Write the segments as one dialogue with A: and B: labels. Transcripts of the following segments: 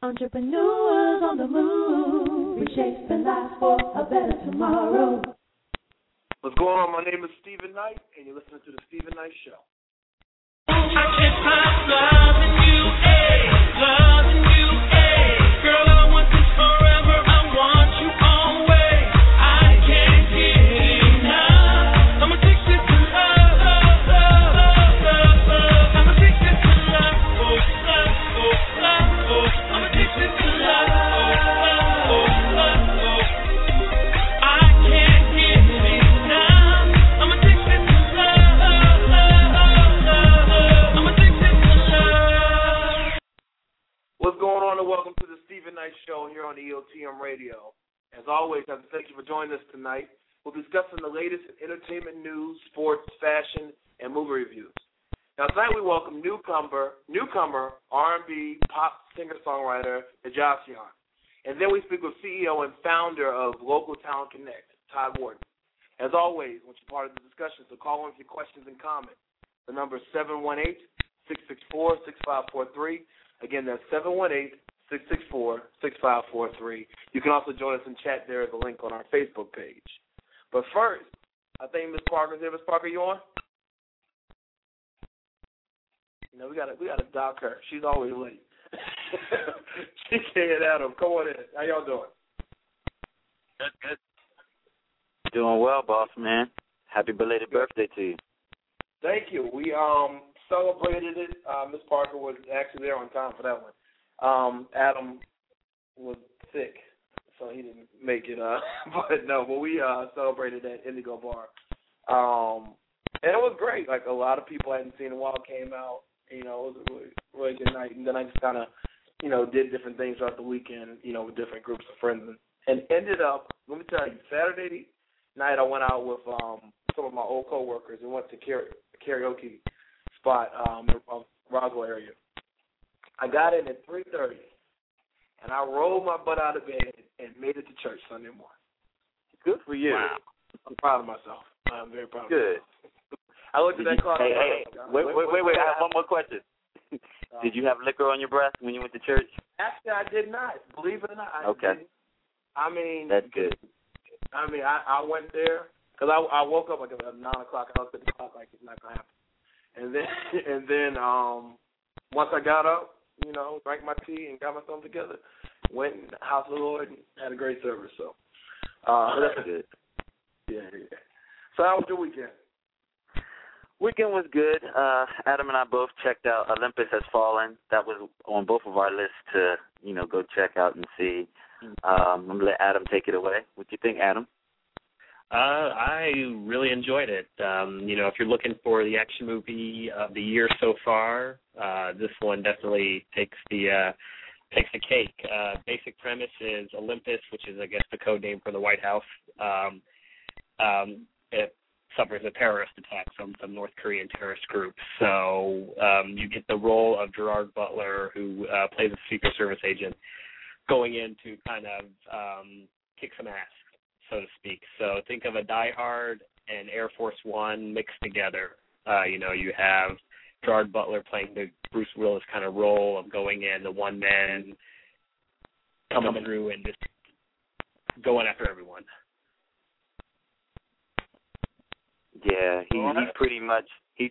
A: Entrepreneurs on the move, reshaping life for a better tomorrow.
B: What's going on? My name is Stephen Knight, and you're listening to The Stephen Knight Show.
C: I can't stop loving you, loving you, girl, I want this forever, I want you always, I can't get enough, I'm addicted to love, I'm addicted to love, I'm addicted to love, I can't get enough, I'm addicted to love, I'm addicted to love.
B: What's going on, and welcome to The Stephen Knight Show here on EOTM Radio. As always, I'd like to thank you for joining us tonight. We'll be discussing the latest in entertainment news, sports, fashion, and movie reviews. Now, tonight we welcome newcomer R&B pop singer-songwriter Najasion. And then we speak with CEO and founder of Local Talent Connect, Todd Wharton. As always, once you're part of the discussion, so call in with your questions and comments. The number is 718-664-6543. Again, that's 718-664-6543. You can also join us in chat. There is a link on our Facebook page. But first, I think Ms. Parker's here. Ms. Parker, you on? You know, we gotta dock her. She's always late. She can't Adam. Come on in. How y'all doing?
D: Good. Doing well, boss man. Happy belated birthday to you.
B: Thank you. We celebrated it. Ms. Parker was actually there on time for that one. Adam was sick, so he didn't make it. But we celebrated at Indigo Bar. And it was great. Like, a lot of people I hadn't seen in a while came out. You know, it was a really good night. And then I just kind of, did different things throughout the weekend, with different groups of friends. And ended up, let me tell you, Saturday night I went out with some of my old coworkers and went to karaoke spot in the Roswell area. I got in at 3:30, and I rolled my butt out of bed and made it to church Sunday morning.
D: Good for you.
B: Wow. I'm proud of myself. I'm very proud of
D: Good.
B: myself. I looked at that clock.
D: Hey, wait. I have one more question. Did you have liquor on your breath when you went to church?
B: Actually, I did not. Believe it or not, I
D: okay.
B: didn't. I mean,
D: that's good.
B: I mean, I went there because I woke up like at 9 o'clock, and I looked at the clock like it's not gonna happen. And then once I got up, drank my tea and got myself together, went in the house of the Lord and had a great service. So
D: that's good.
B: Yeah. So how was your weekend?
D: Weekend was good. Adam and I both checked out Olympus Has Fallen. That was on both of our lists to, go check out and see. I'm going to let Adam take it away. What do you think, Adam?
E: I really enjoyed it. If you're looking for the action movie of the year so far, this one definitely takes the cake. Basic premise is Olympus, which is, I guess, the code name for the White House. It suffers a terrorist attack from some North Korean terrorist group. So you get the role of Gerard Butler, who plays a Secret Service agent, going in to kind of kick some ass, so to speak. So think of a Die Hard and Air Force One mixed together. You have Gerard Butler playing the Bruce Willis kind of role of going in, the one man coming through and just going after everyone.
D: Yeah, he's pretty much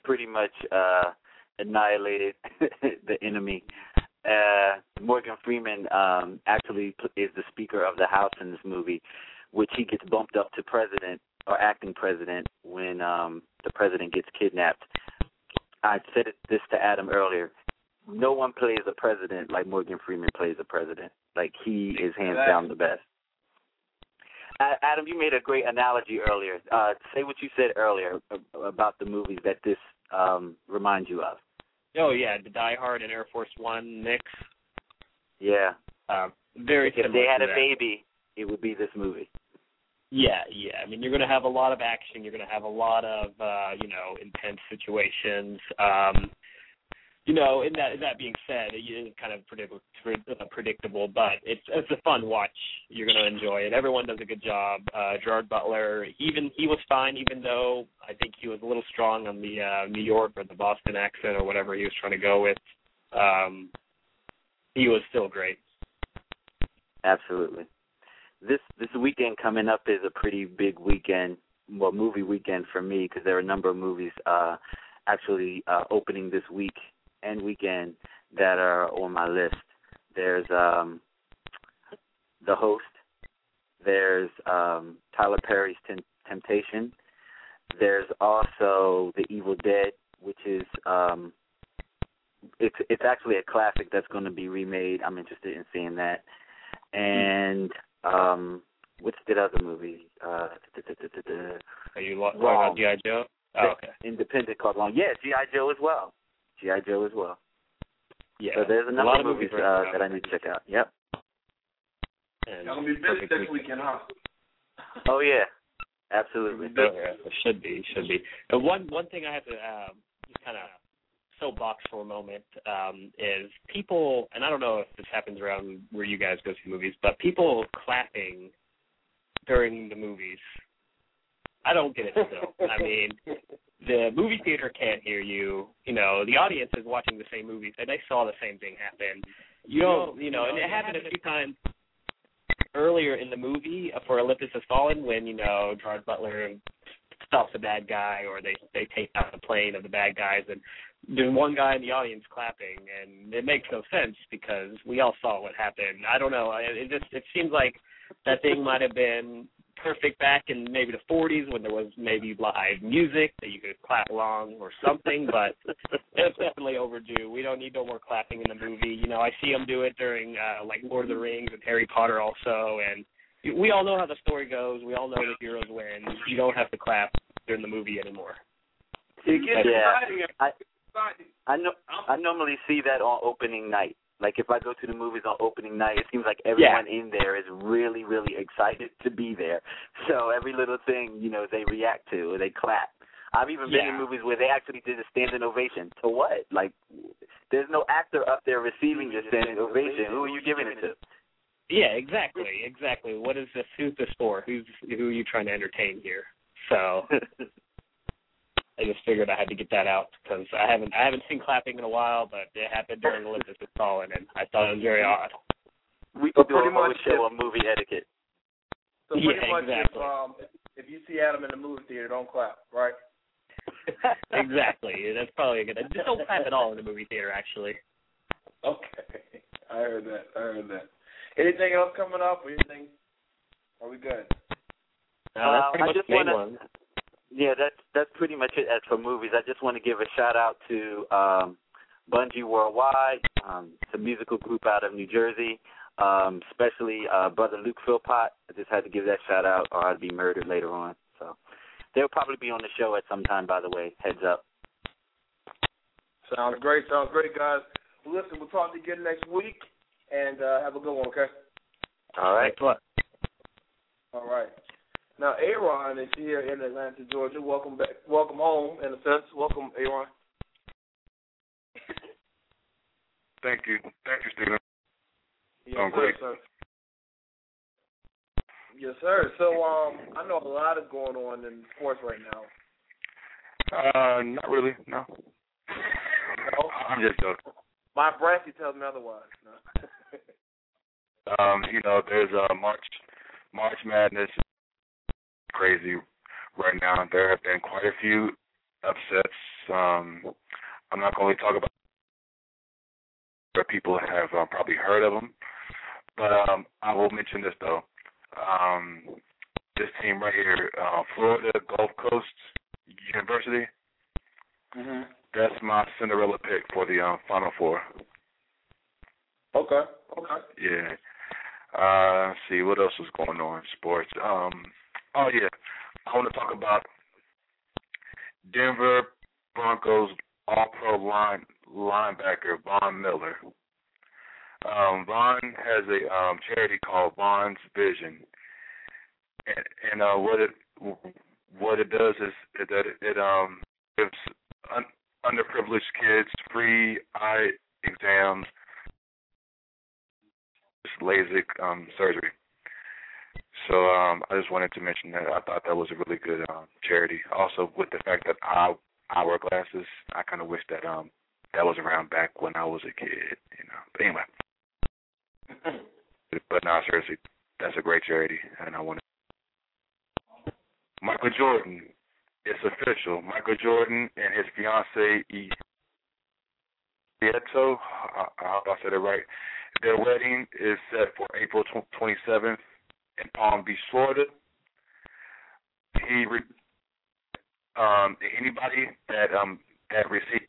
D: annihilated the enemy. Morgan Freeman actually is the Speaker of the House in this movie, which he gets bumped up to president or acting president when the president gets kidnapped. I said this to Adam earlier. No one plays a president like Morgan Freeman plays a president. Like, he is hands down the best. Adam, you made a great analogy earlier. Say what you said earlier about the movies that this reminds you of.
E: Oh, yeah, the Die Hard and Air Force One mix.
D: Yeah.
E: Very similar.
D: If they had
E: to
D: a
E: that.
D: baby, it would be this movie.
E: Yeah. I mean, you're going to have a lot of action. You're going to have a lot of, intense situations. And that being said, it is kind of predictable, but it's a fun watch. You're going to enjoy it. Everyone does a good job. Gerard Butler, he was fine, even though I think he was a little strong on the New York or the Boston accent or whatever he was trying to go with. He was still great.
D: Absolutely. This weekend coming up is a pretty big weekend, well, movie weekend for me, because there are a number of movies actually opening this week and weekend that are on my list. There's The Host. There's Tyler Perry's Temptation. There's also The Evil Dead, which is it's actually a classic that's going to be remade. I'm interested in seeing that. And what's the other movie?
E: Are you talking about G.I. Joe? Oh, okay.
D: Independent called Long. Yeah, G.I. Joe as well. G.I. Joe as well.
E: Yeah.
D: So there's a number of movies
E: right
D: that I need to check out. Yep.
B: Y'all gonna be busy this weekend, huh?
D: Oh yeah, absolutely.
E: Yeah, it should be. One thing I have to just kind of soapbox for a moment is people, and I don't know if this happens around where you guys go see movies, but people clapping during the movies. I don't get it still. I mean, the movie theater can't hear you. You know, the audience is watching the same movies, and they saw the same thing happen. You don't, and it happened a few times earlier in the movie for Olympus Has Fallen when, Gerard Butler stops a bad guy or they take out the plane of the bad guys, and there's one guy in the audience clapping, and it makes no sense because we all saw what happened. I don't know. It seems like that thing might have been perfect back in maybe the 40s when there was maybe live music that you could clap along or something, but it's definitely overdue. We don't need no more clapping in the movie. I see them do it during like Lord of the Rings and Harry Potter also, and we all know how the story goes. We all know the heroes win. You don't have to clap during the movie anymore.
D: I normally see that on opening night. Like if I go to the movies on opening night, it seems like everyone in there is really, really excited to be there. So every little thing, they react to or they clap. I've even been in movies where they actually did a standing ovation. To what? Like, there's no actor up there receiving your standing ovation. Who are you giving it to?
E: Yeah, exactly. What is this? Who's this for? Who are you trying to entertain here? So I just figured I had to get that out because I haven't seen clapping in a while, but it happened during Olympus Has Fallen, and I thought it was very odd.
D: We could do a whole show on movie etiquette.
B: So pretty much
E: exactly.
B: If you see Adam in the movie theater, don't clap, right?
E: Exactly. That's probably a good. Just don't clap at all in the movie theater, actually.
B: Okay. I heard that. Anything else coming up or anything? Are we good?
E: That's pretty much the main one.
D: Yeah, that's pretty much it as for movies. I just want to give a shout-out to Bungie Worldwide. It's a musical group out of New Jersey, especially Brother Luke Philpott. I just had to give that shout-out or I'd be murdered later on. So they'll probably be on the show at some time, by the way. Heads up.
B: Sounds great, guys. Well, listen, we'll talk to you again next week, and have a good one, okay?
D: All right.
B: All right. Now, Aaron is here in Atlanta, Georgia. Welcome back. Welcome home, in a sense. Welcome, Aaron.
F: Thank you, Stephen.
B: Yes,
F: Great.
B: sir. Yes, sir. So, I know a lot is going on in sports right now.
F: Not really, no.
B: No?
F: I'm just joking.
B: My brassy tells me otherwise. No.
F: There's March Madness. Crazy right now. There have been quite a few upsets. I'm not going to talk about where people have probably heard of them, but I will mention this though. This team right here, Florida Gulf Coast University.
B: Mhm.
F: That's my Cinderella pick for the Final Four.
B: Okay.
F: Yeah. Let's see what else is going on in sports. Oh, yeah. I want to talk about Denver Broncos All-Pro linebacker Von Miller. Von has a charity called Von's Vision, and what it does is that it gives underprivileged kids free eye exams, LASIK surgery. So I just wanted to mention that. I thought that was a really good charity. Also, with the fact that I wear glasses, I kind of wish that that was around back when I was a kid. But anyway. But no, seriously, that's a great charity, and I want to. Michael Jordan, it's official. Michael Jordan and his fiancee, Eto, I hope I said it right. Their wedding is set for April 27th in Palm Beach, Florida. Anybody that received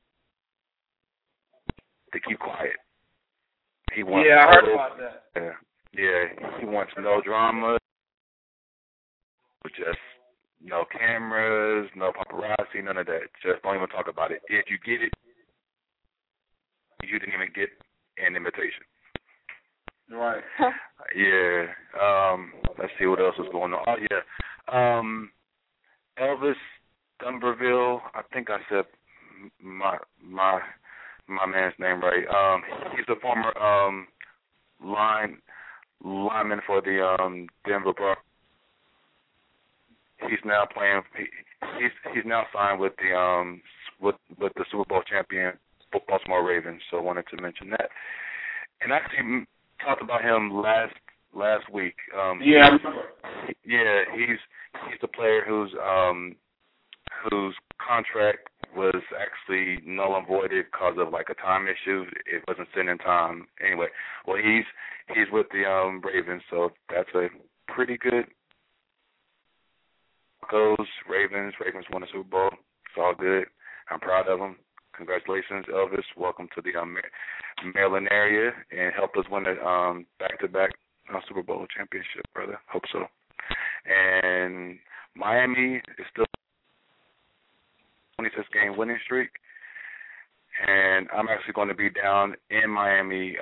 F: to keep quiet. He wants
B: I heard about that.
F: Yeah, he wants no drama, just no cameras, no paparazzi, none of that. Just don't even talk about it. If you get it, you didn't even get an invitation.
B: Right.
F: Yeah. Let's see what else is going on. Oh yeah. Elvis Dumberville. I think I said my man's name right. He's a former lineman for the Denver Broncos. He's now playing. He's now signed with the with the Super Bowl champion Baltimore Ravens. So I wanted to mention that. And I actually talked about him last week.
B: Yeah, I remember.
F: Yeah, he's the player whose contract was actually null and voided because of like a time issue. It wasn't sent in time. Anyway, well he's with the Ravens, so that's a pretty good. Ravens won the Super Bowl. It's all good. I'm proud of them. Congratulations, Elvis. Welcome to the Maryland area and help us win the back-to-back Super Bowl championship, brother. Hope so. And Miami is still 26-game winning streak. And I'm actually going to be down in Miami,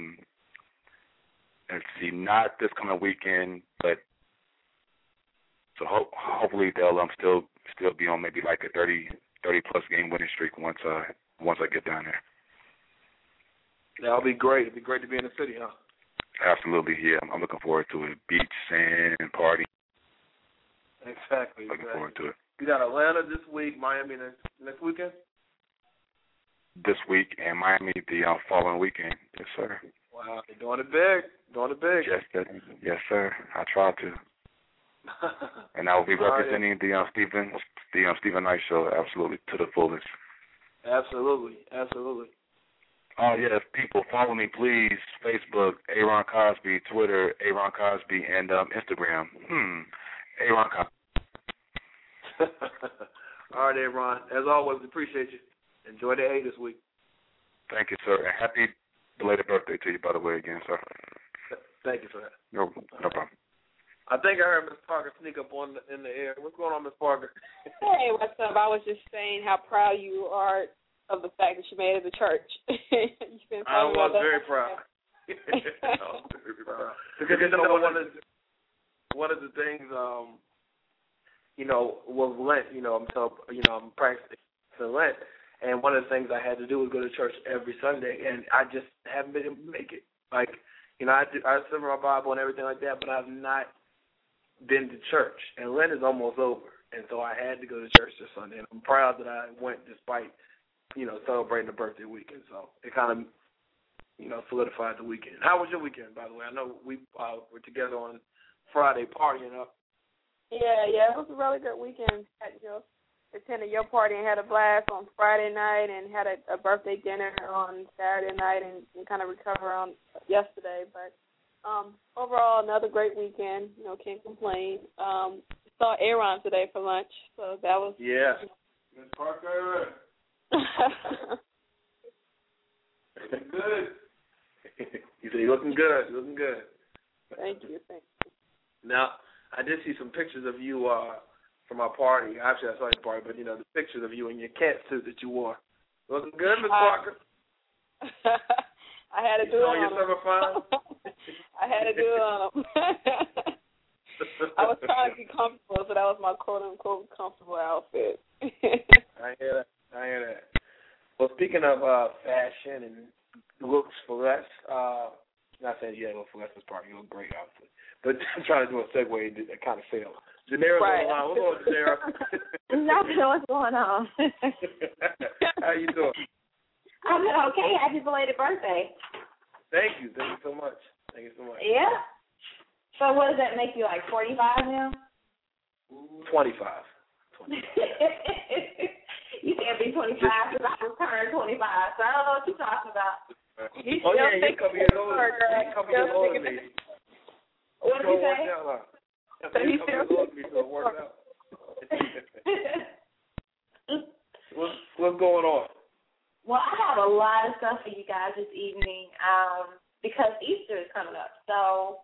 F: let's see, not this coming weekend, but so hopefully they'll still be on maybe like a 30-plus game winning streak once I get down there.
B: That'll be great. It'll be great to be in the city, huh?
F: Absolutely, yeah. I'm looking forward to it. Beach, sand, party.
B: Exactly.
F: Looking forward to it.
B: You got Atlanta this week, Miami next weekend?
F: This week, and Miami the following weekend. Yes, sir.
B: Wow, you're doing it big. Doing it big.
F: Yes, sir. I try to. And I will be representing the Stephen Knight Show, absolutely, to the fullest.
B: Absolutely.
F: Oh, yes, people, follow me, please. Facebook, Aaron Cosby, Twitter, Aaron Cosby, and Instagram. Aaron Cosby.
B: All right, Aaron. As always, appreciate you. Enjoy the A this week.
F: Thank you, sir. And happy belated birthday to you, by the way, again, sir.
B: Thank you for that.
F: No problem.
B: I think I heard Ms. Parker sneak up in the air. What's going on, Ms. Parker?
G: Hey, what's up? I was just saying how proud you are of the fact that you made it to church.
B: I was very proud. Because one of the things, was Lent. I'm practicing Lent, and one of the things I had to do was go to church every Sunday, and I just haven't been able to make it. Like, I study my Bible and everything like that, but I've not been to church, and Lent is almost over, and so I had to go to church this Sunday, and I'm proud that I went despite, celebrating the birthday weekend. So it kind of, solidified the weekend. How was your weekend, by the way? I know we were together on Friday partying up.
G: Yeah, it was a really good weekend. Attended your party and had a blast on Friday night, and had a birthday dinner on Saturday night, and kind of recover on yesterday. But overall, another great weekend. Can't complain. Saw Aaron today for lunch, so that was
B: Ms. Parker. Looking good. You said you're looking good.
G: Thank you.
B: Now, I did see some pictures of you from our party. Actually, I saw your party, but the pictures of you in your cat suit that you wore. Looking good, Ms. Parker.
G: I had to do it on
B: your summer fun?
G: I had to do it on them. I was trying to be comfortable, so that was my quote-unquote comfortable outfit.
B: I hear that. Well, speaking of fashion and looks for less, not saying you had look for less this party, you look great, obviously. But I'm trying to do a segue that kind of failed. Janera,
G: right.
B: What's going on, Janera?
H: Nothing. What's going on?
B: How you doing?
H: I'm okay. Happy belated birthday.
B: Thank you so much. Thank you so much.
H: Yeah. So what does that make you, like 45 now?
B: 25.
H: You can't be 25 because I just turned 25, so I don't know what you're talking about. You
B: Oh, yeah,
H: still
B: you come here older. You come here older than me.
H: What did you say?
B: So you come here older than me, so it works out. What's going on?
H: Well, I have a lot of stuff for you guys this evening because Easter is coming up. So,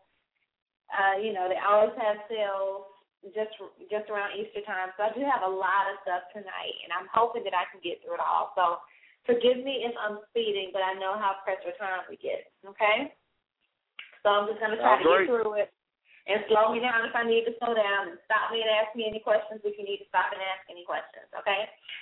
H: they always have sales just around Easter time. So I do have a lot of stuff tonight, and I'm hoping that I can get through it all. So forgive me if I'm speeding, but I know how pressed for time we get, okay? So I'm just going to try to get through it and slow me down if I need to slow down, and stop me and ask me any questions if you need to stop and ask any questions, okay?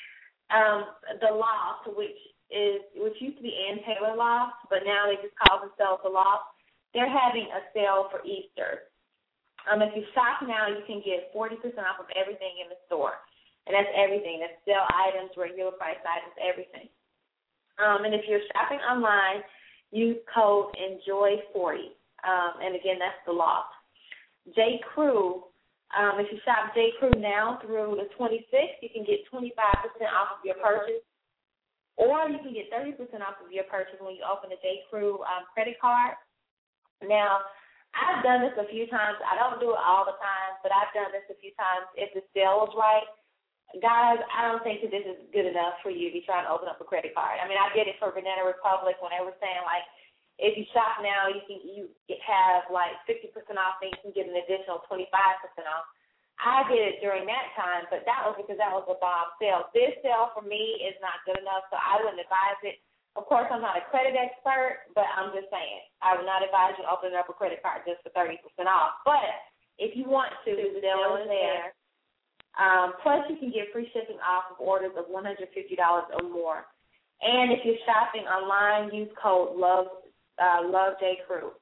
H: The Loft, which used to be Ann Taylor Loft, but now they just call themselves The Loft, they're having a sale for Easter. If you shop now, you can get 40% off of everything in the store. And that's everything. That's sale items, regular price items, everything. And if you're shopping online, use code ENJOY40. And again, that's The Loft. J. Crew, if you shop J. Crew now through the 26th, you can get 25% off of your purchase. Or you can get 30% off of your purchase when you open a J. Crew credit card. Now, I've done this a few times. I don't do it all the time, but I've done this a few times if the sale is right. Guys, I don't think that this is good enough for you to be trying to open up a credit card. I mean, I did it for Banana Republic when they were saying, like, if you shop now, you have, like, 50% off, and you can get an additional 25% off. I did it during that time, but that was because that was a bomb sale. This sale for me is not good enough, so I wouldn't advise it. Of course, I'm not a credit expert, but I'm just saying, I would not advise you opening up a credit card just for 30% off. But if you want to, the deal is there. Plus, you can get free shipping off of orders of $150 or more. And if you're shopping online, use code LoveJCrew.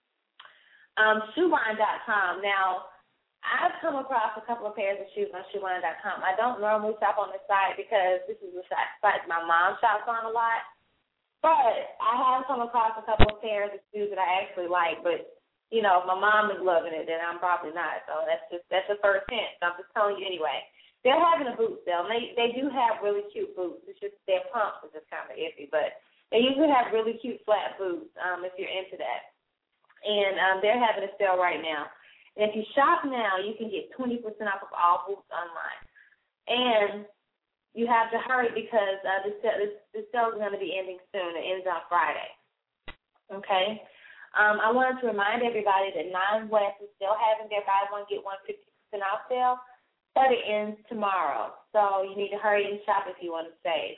H: Shoeline.com. Now, I've come across a couple of pairs of shoes on Shoeline.com. I don't normally shop on this site because this is the site my mom shops on a lot. But I have come across a couple of pairs of shoes that I actually like. But, if my mom is loving it, then I'm probably not. So that's the first hint. So I'm just telling you anyway. They're having a boot sale. They do have really cute boots. It's just their pumps are just kind of iffy. But they usually have really cute flat boots if you're into that. And they're having a sale right now. And if you shop now, you can get 20% off of all boots online. And you have to hurry because this sale is going to be ending soon. It ends on Friday. Okay? I wanted to remind everybody that 9 West is still having their buy one, get one 50% off sale, but it ends tomorrow. So you need to hurry and shop if you want to save.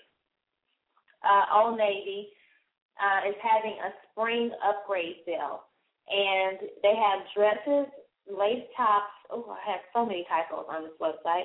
H: Old Navy is having a spring upgrade sale. And they have dresses, lace tops. Oh, I have so many typos on this website.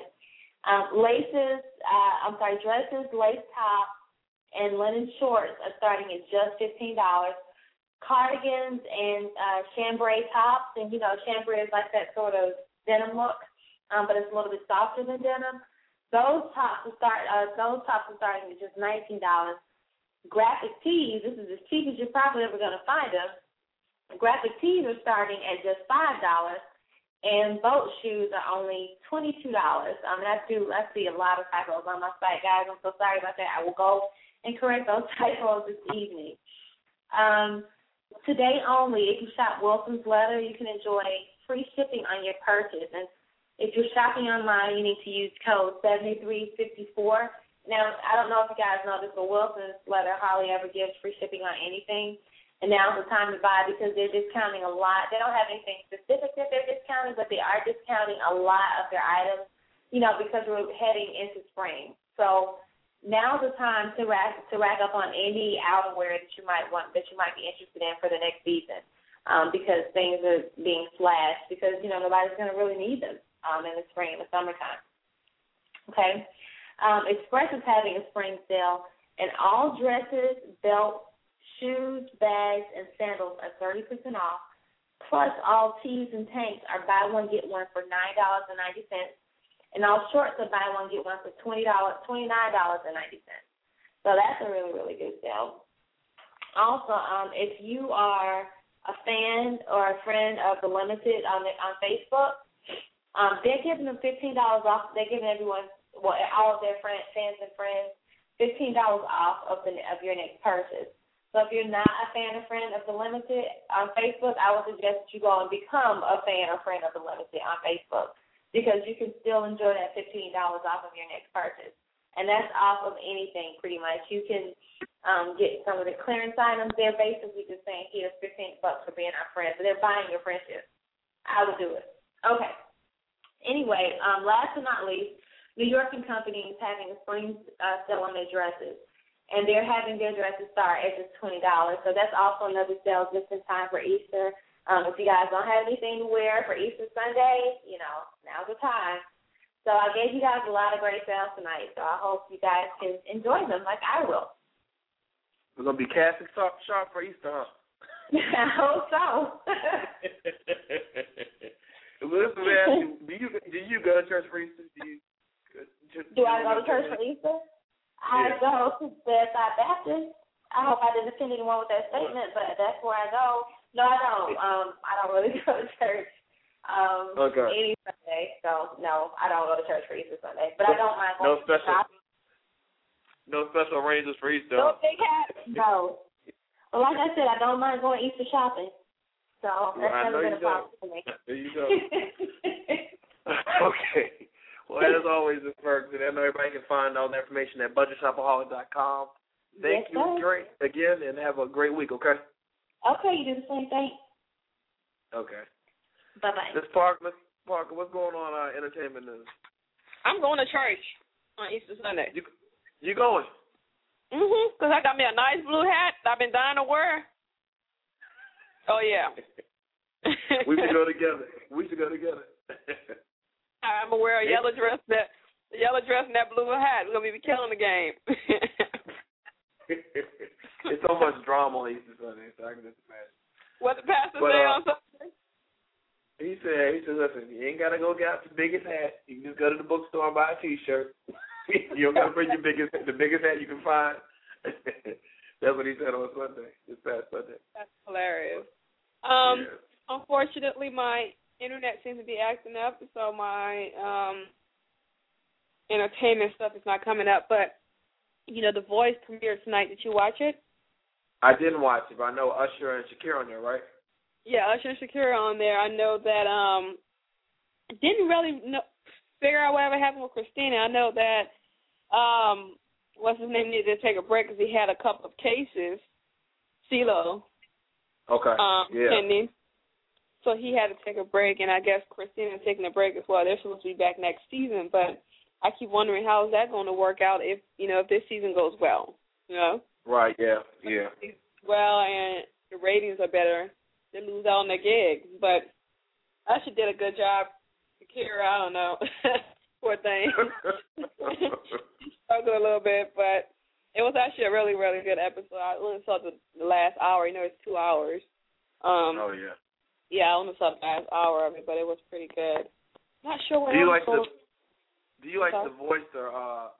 H: Dresses, lace tops, and linen shorts are starting at just $15. Cardigans and chambray tops, and chambray is like that sort of denim look, but it's a little bit softer than denim. Those tops are starting at just $19. Graphic tees, this is as cheap as you're probably ever going to find them. Graphic tees are starting at just $5. And boat shoes are only $22. I see a lot of typos on my site, guys. I'm so sorry about that. I will go and correct those typos this evening. Today only, if you shop Wilson's Leather, you can enjoy free shipping on your purchase. And if you're shopping online, you need to use code 7354. Now, I don't know if you guys know this, but Wilson's Leather hardly ever gives free shipping on anything. And now's the time to buy because they're discounting a lot. They don't have anything specific that they're discounting, but they are discounting a lot of their items, because we're heading into spring. So now's the time to rack up on any outerwear that you might be interested in for the next season, because things are being slashed because nobody's going to really need them in the spring and the summertime. Okay, Express is having a spring sale, and all dresses, belts, shoes, bags, and sandals are 30% off, plus all tees and tanks are buy one, get one for $9.90, and all shorts are buy one, get one for $29.90. So that's a really, really good sale. Also, if you are a fan or a friend of The Limited on Facebook, they're giving them $15 off. They're giving everyone, all of their fans and friends, $15 off of your next purchase. So if you're not a fan or friend of The Limited on Facebook, I would suggest that you go and become a fan or friend of The Limited on Facebook, because you can still enjoy that $15 off of your next purchase. And that's off of anything, pretty much. You can get some of the clearance items. They're basically just saying, here's $15 for being our friend. So they're buying your friendship. I would do it. Okay. Anyway, last but not least, New York & Company is having a spring sale on their dresses. And they're having their dresses start at just $20. So that's also another sale just in time for Easter. If you guys don't have anything to wear for Easter Sunday, now's the time. So I gave you guys a lot of great sales tonight, so I hope you guys can enjoy them like I will.
B: We're going to be casting sharp for Easter, huh?
H: I hope so.
B: Listen, man, do you go to church for Easter?
H: Do I go to church for Easter? I go to Bedside Baptist. I hope I didn't offend anyone with that statement, but that's where I go. No, I don't. I don't really go to church any Sunday. So, no, I don't go to church for Easter Sunday. But I don't mind going to shopping.
B: No special arrangements for Easter?
H: No big hats? No. Well, like I said, I don't mind going Easter shopping. So that's never been a problem for me.
B: There you go. Okay. Well, as always, Ms. Ferguson, I know everybody can find all the information at budgetshopaholic.com. Thank you again, and have a great week, okay?
H: Okay, you do the same thing.
B: Okay.
H: Bye-bye.
B: Ms. Parker, what's going on entertainment news?
G: I'm going to church on Easter Sunday.
B: You going?
G: Because I got me a nice blue hat that I've been dying to wear. Oh, yeah.
B: We should go together.
G: I'm going to wear a yellow dress and that blue hat. We're going to be killing the game.
B: It's so much drama on Easter Sunday, so I can just imagine. What the pastor
G: say on Sunday?
B: He said, listen, you ain't got to go get out the biggest hat. You can just go to the bookstore and buy a T-shirt. You don't got to bring the biggest hat you can find. That's what he said on Sunday, this past Sunday.
G: That's hilarious. Unfortunately, my internet seems to be acting up, so my entertainment stuff is not coming up. But, The Voice premiered tonight. Did you watch it?
B: I didn't watch it, but I know Usher and Shakira on there, right?
G: Yeah, Usher and Shakira on there. I know that didn't really figure out whatever happened with Christina. I know that what's his name needed to take a break because he had a couple of cases, CeeLo.
B: Okay.
G: Pending. So he had to take a break, and I guess Christina's taking a break as well. They're supposed to be back next season, but I keep wondering how is that going to work out if this season goes well,
B: Right, yeah.
G: Well, and the ratings are better. They lose out on their gigs, but Usher did a good job. Shakira, I don't know. Poor thing. Struggled a little bit, but it was actually a really, really good episode. I only saw the last hour. It's 2 hours.
B: Oh, yeah.
G: Yeah, I only saw the last hour of it, but it was pretty good. Not sure what
B: Do you like
G: Okay.
B: The Voice or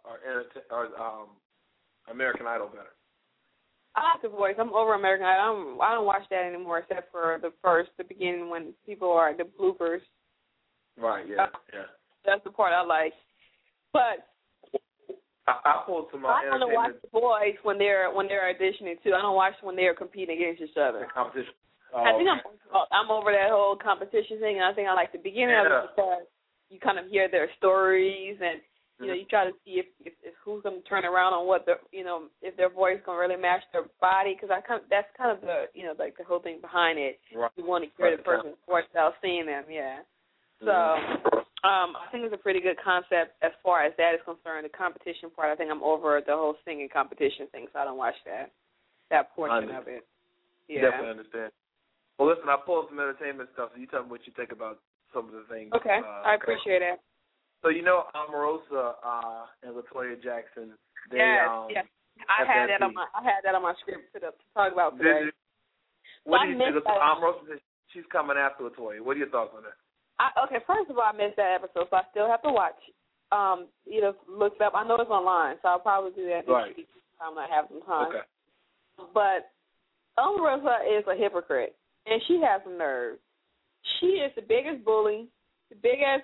B: American Idol better?
G: I like The Voice. I'm over American Idol. I don't watch that anymore except for the beginning when people are the bloopers.
B: Right, yeah.
G: That's the part I like. But
B: I pulled some
G: I want to watch The Voice when they're auditioning too. I don't watch when they're competing against each other.
B: Competition. Oh,
G: I think
B: okay.
G: I'm over that whole competition thing, and I think I like the beginning of it because you kind of hear their stories, and you try to see if who's going to turn around on what if their voice going to really match their body, because that's kind of the like the whole thing behind it.
B: Right.
G: You want to hear the person's voice without seeing them, yeah. So I think it's a pretty good concept as far as that is concerned. The competition part, I think I'm over the whole singing competition thing, so I don't watch that portion of it. Yeah.
B: Definitely understand. Well, listen, I pulled some entertainment stuff, so you tell me what you think about some of the things.
G: Okay, I appreciate it.
B: So Omarosa and LaToya Jackson. They,
G: yes. I had that on my script to talk about today.
B: What do you think? Omarosa, she's coming after LaToya. What are your thoughts on that?
G: Okay, first of all, I missed that episode, so I still have to watch. Look it up. I know it's online, so I'll probably do that this week. I'm not having some time.
B: Okay.
G: But Omarosa is a hypocrite. and she has some nerve. She is the biggest bully, the biggest,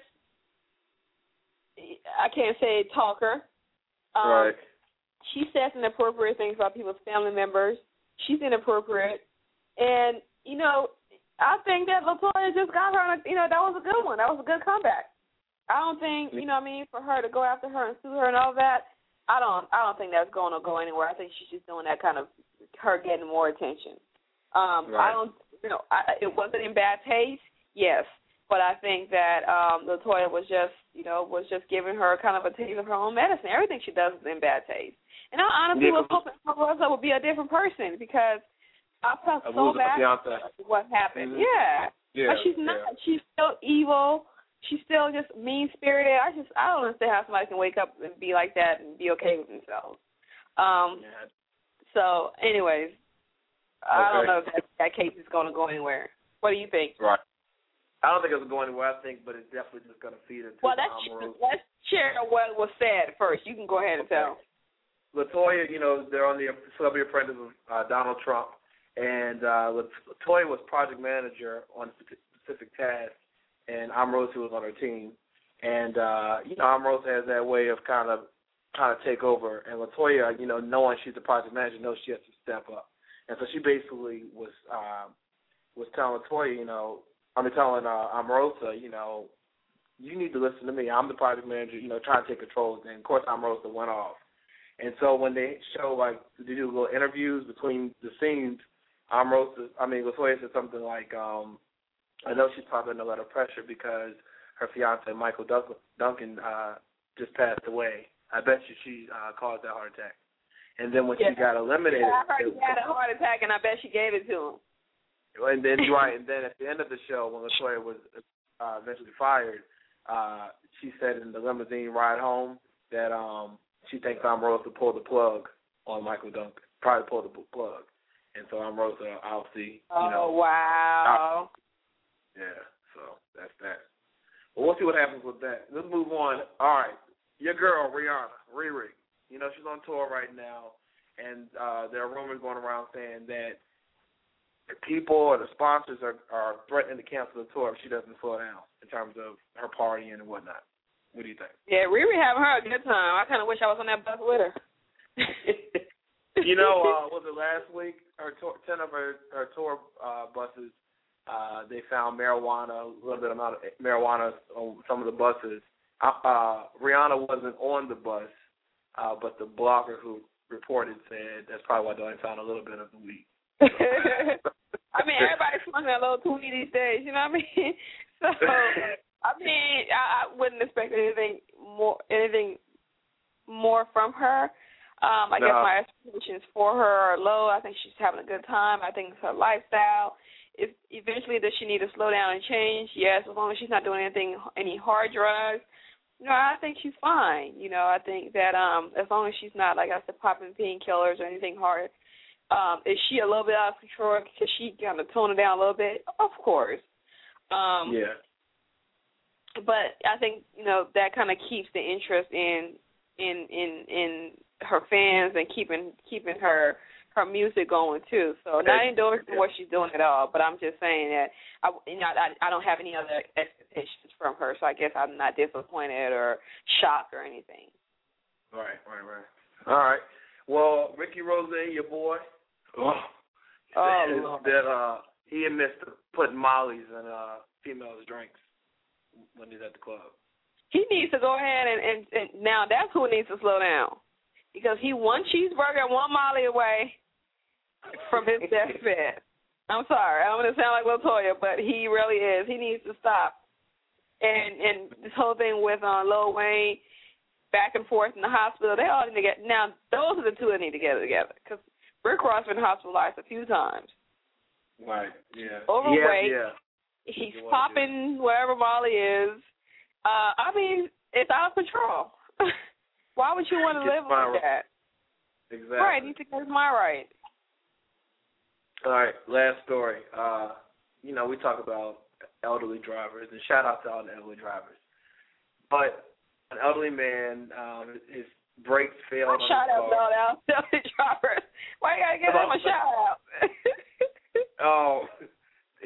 G: I can't say talker.
B: Right.
G: She says inappropriate things about people's family members. She's inappropriate. And, you know, I think that LaToya just got her, you know, that was a good one. That was a good comeback. I don't think, you know what I mean, for her to go after her and sue her and all that, I don't think that's going to go anywhere. I think she's just doing that kind of her getting more attention.
B: Right.
G: I don't, you know, it wasn't in bad taste, yes, but I think that LaToya was just giving her kind of a taste of her own medicine. Everything she does is in bad taste. And I honestly was hoping Rosa would be a different person because I felt so bad for what happened. Mm-hmm. Yeah. But she's not. Yeah. She's still evil. She's still just mean-spirited. I don't understand how somebody can wake up and be like that and be okay with themselves. So, anyways, I don't know if that case is going to go anywhere. What do you think?
B: Right. I don't think it's going anywhere. But it's definitely just going to feed into
G: let's share what was said first. You can go ahead and tell.
B: LaToya, you know, they're on the Celebrity Apprentice of Donald Trump, and LaToya was project manager on Specific Task, and Omarosa was on her team. And, you know, Omarosa has that way of kind of trying to take over. And LaToya, you know, knowing she's the project manager, knows she has to step up. And so she basically was telling LaToya, telling Omarosa, you know, you need to listen to me. I'm the project manager, you know, trying to take control. And, of course, Omarosa went off. And so when they show, like, they do little interviews between the scenes, LaToya said something like, I know she's probably under a lot of pressure because her fiance, Michael Duncan, just passed away. I bet you she caused that heart attack. And then when she got eliminated.
G: Yeah, I heard he had a heart attack, and I bet she gave it to him.
B: And then, and then at the end of the show, when LaToya was eventually fired, she said in the limousine ride home that she thinks Omarosa pulled the plug on Michael Duncan, probably pulled the plug. And so Omarosa, obviously,
G: Oh, wow.
B: Yeah, so that's that. Well, we'll see what happens with that. Let's move on. All right, your girl, Rihanna, Riri. You know, she's on tour right now, and there are rumors going around saying that the people or the sponsors are threatening to cancel the tour if she doesn't slow down in terms of her partying and whatnot. What do you think?
G: Yeah, Riri having her a good time. I kind of wish I was on that bus with her.
B: You know, was it last week? 10 of her tour buses, they found marijuana, a little bit amount of marijuana on some of the buses. Rihanna wasn't on the bus, but the blogger who reported said that's probably why they only found a little bit of the weed. So.
G: I mean, everybody's smoking a little too these days, you know what I mean? So, I mean, I wouldn't expect anything more from her. I guess my expectations for her are low. I think she's having a good time. I think it's her lifestyle. If eventually does she need to slow down and change? Yes, as long as she's not doing any hard drugs. You know, I think she's fine. You know, I think that as long as she's not, like I said, popping painkillers or anything hard. Is she a little bit out of control? Can she kind of tone it down a little bit? Of course.
B: Yeah.
G: But I think, you know, that kind of keeps the interest in her fans and keeping her music going too. So not endorsing what she's doing at all, but I'm just saying that I don't have any other expectations from her, so I guess I'm not disappointed or shocked or anything.
B: Right. All right. Well, Ricky Rose, your boy, that he admits to putting Molly's in females' drinks when he's at the club.
G: He needs to go ahead and now that's who needs to slow down, because he one cheeseburger and one Molly away from his deathbed. I'm sorry, I'm going to sound like LaToya, but he really is. He needs to stop. And this whole thing with Lil Wayne back and forth in the hospital, they all need to get, now those are the two that need to get together, because Rick Ross been hospitalized a few times.
B: Right, yeah.
G: Overweight.
B: Yeah.
G: He's popping wherever Molly is. I mean, it's out of control. Why would you want to live like that?
B: Exactly.
G: Right, you think that's my right.
B: All right, last story. You know, we talk about elderly drivers, and shout out to all the elderly drivers. But an elderly man, his brakes failed on his car.
G: Shout out to all the elderly drivers. Why you got to give them a shout out?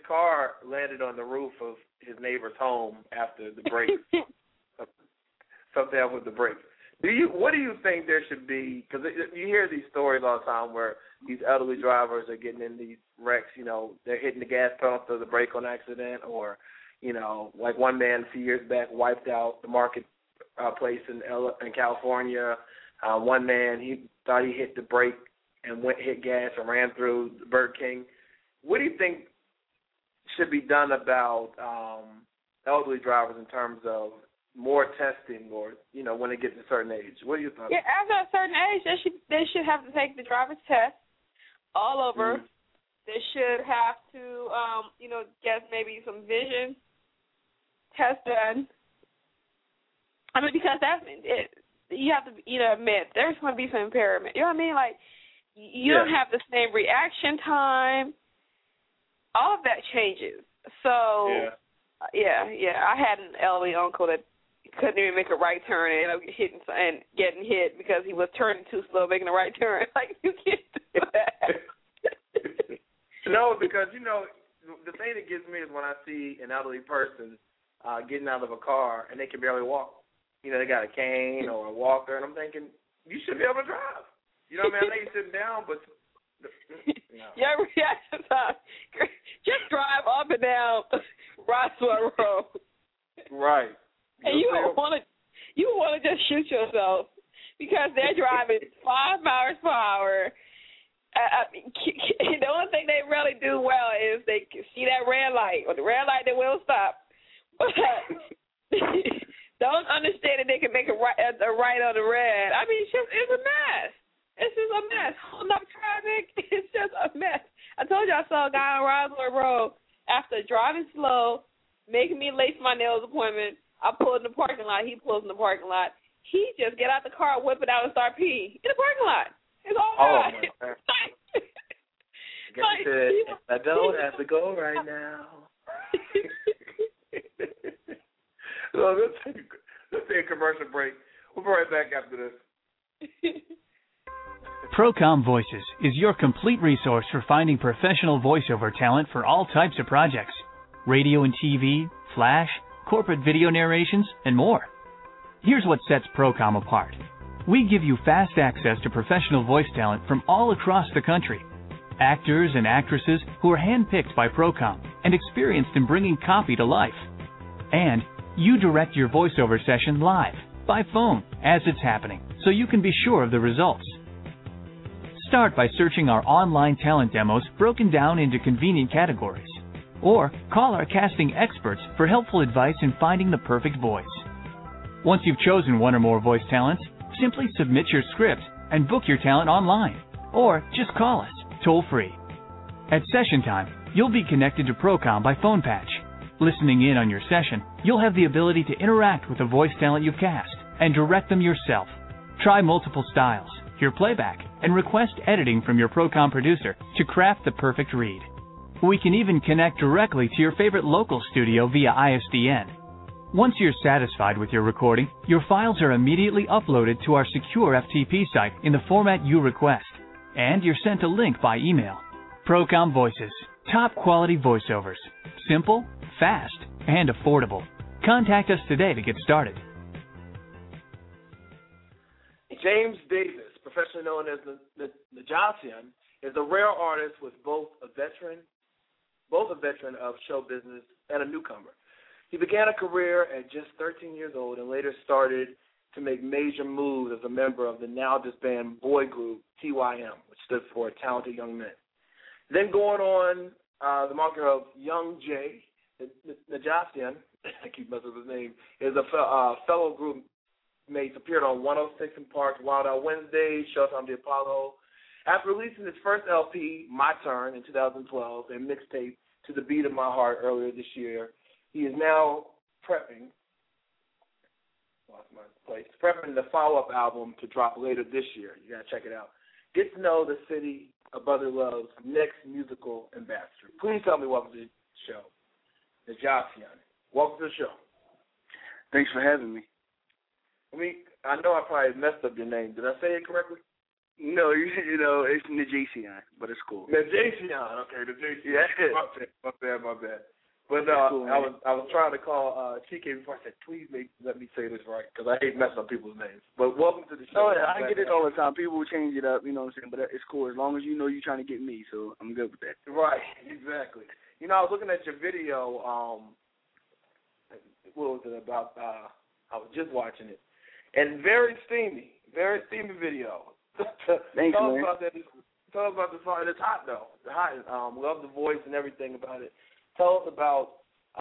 B: car landed on the roof of his neighbor's home after the break. Something happened with the brakes. What do you think there should be? Because you hear these stories all the time where these elderly drivers are getting in these wrecks. You know, they're hitting the gas pedal to the brake on accident, or like one man a few years back wiped out the market place in California. One man, he thought he hit the brake and hit gas and ran through the Burger King. What do you think should be done about elderly drivers in terms of more testing, or when they get to a certain age? What do you think?
G: Yeah, after a certain age, they should have to take the driver's test all over. Mm-hmm. They should have to, get maybe some vision test done. I mean, because that's it. You have to admit there's going to be some impairment. You know what I mean? Like, you don't have the same reaction time. All of that changes. So, yeah. I had an elderly uncle that couldn't even make a right turn and ended up getting hit because he was turning too slow, making a right turn. Like, you can't do that.
B: No, because, the thing that gets me is when I see an elderly person getting out of a car and they can barely walk. They got a cane or a walker, and I'm thinking, you should be able to drive. You know what I mean? I know you're sitting down, but no.
G: Your reaction time, just drive up and down Roswell Road.
B: Right.
G: And you want to just shoot yourself because they're driving 5 miles per hour. The only thing they really do well is they see that red light. Or the red light, they will stop. But don't understand that they can make a right on the red. I mean, it's a mess. It's just a mess. Holding up traffic, it's just a mess. I told you I saw a guy on Roswell Road after driving slow, making me late for my nails appointment. I pulled in the parking lot. He pulls in the parking lot. He just get out the car, whip it out, and start peeing in the parking lot. It's all right.
B: I don't have to go right now. So let's take a commercial break. We'll be right back after this.
I: Procom Voices is your complete resource for finding professional voiceover talent for all types of projects. Radio and TV, flash, corporate video narrations, and more. Here's what sets Procom apart. We give you fast access to professional voice talent from all across the country. Actors and actresses who are handpicked by Procom and experienced in bringing copy to life. And you direct your voiceover session live, by phone, as it's happening, so you can be sure of the results. Start by searching our online talent demos broken down into convenient categories. Or call our casting experts for helpful advice in finding the perfect voice. Once you've chosen one or more voice talents, simply submit your script and book your talent online. Or just call us, toll-free. At session time, you'll be connected to Procom by phone patch. Listening in on your session, you'll have the ability to interact with the voice talent you've cast and direct them yourself. Try multiple styles, hear playback, and request editing from your Procom producer to craft the perfect read. We can even connect directly to your favorite local studio via ISDN. Once you're satisfied with your recording, your files are immediately uploaded to our secure FTP site in the format you request, and you're sent a link by email. Procom Voices, top quality voiceovers. Simple, fast, and affordable. Contact us today to get started.
B: James Davis, professionally known as the Najasian, is a rare artist with both a veteran of show business and a newcomer. He began a career at just 13 years old and later started to make major moves as a member of the now disbanded boy group TYM, which stood for Talented Young Men. Then going on the marker of Young J, Najasian, I keep messing with his name, is a fellow group mates, appeared on 106 in Park's Wild Out Wednesday, Showtime the Apollo. After releasing his first LP, My Turn, in 2012, and mixtape To the Beat of My Heart earlier this year, he is now prepping the follow-up album to drop later this year. You got to check it out. Get to know the city of Brotherly Love's next musical ambassador. Please tell me welcome to the show, Najasian. Welcome to the show.
J: Thanks for having me.
B: I know I probably messed up your name. Did I say it correctly?
J: No, you know, it's Najacion, but it's cool.
B: Najacion, okay, Najacion.
J: Yeah.
B: My bad. But no,
J: cool,
B: I was trying to call TK before. I said, please let me say this right, because I hate messing up people's names. But welcome to the show.
J: Oh, yeah, I get it all the time. People will change it up, you know what I'm saying? But it's cool as long as you know you're trying to get me, so I'm good with that.
B: Right, exactly. You know, I was looking at your video. What was it about? I was just watching it, and very steamy video.
J: Thanks,
B: Tell us
J: man.
B: about that. Tell us about the song. It's hot though. The hot. Love the voice and everything about it. Tell us about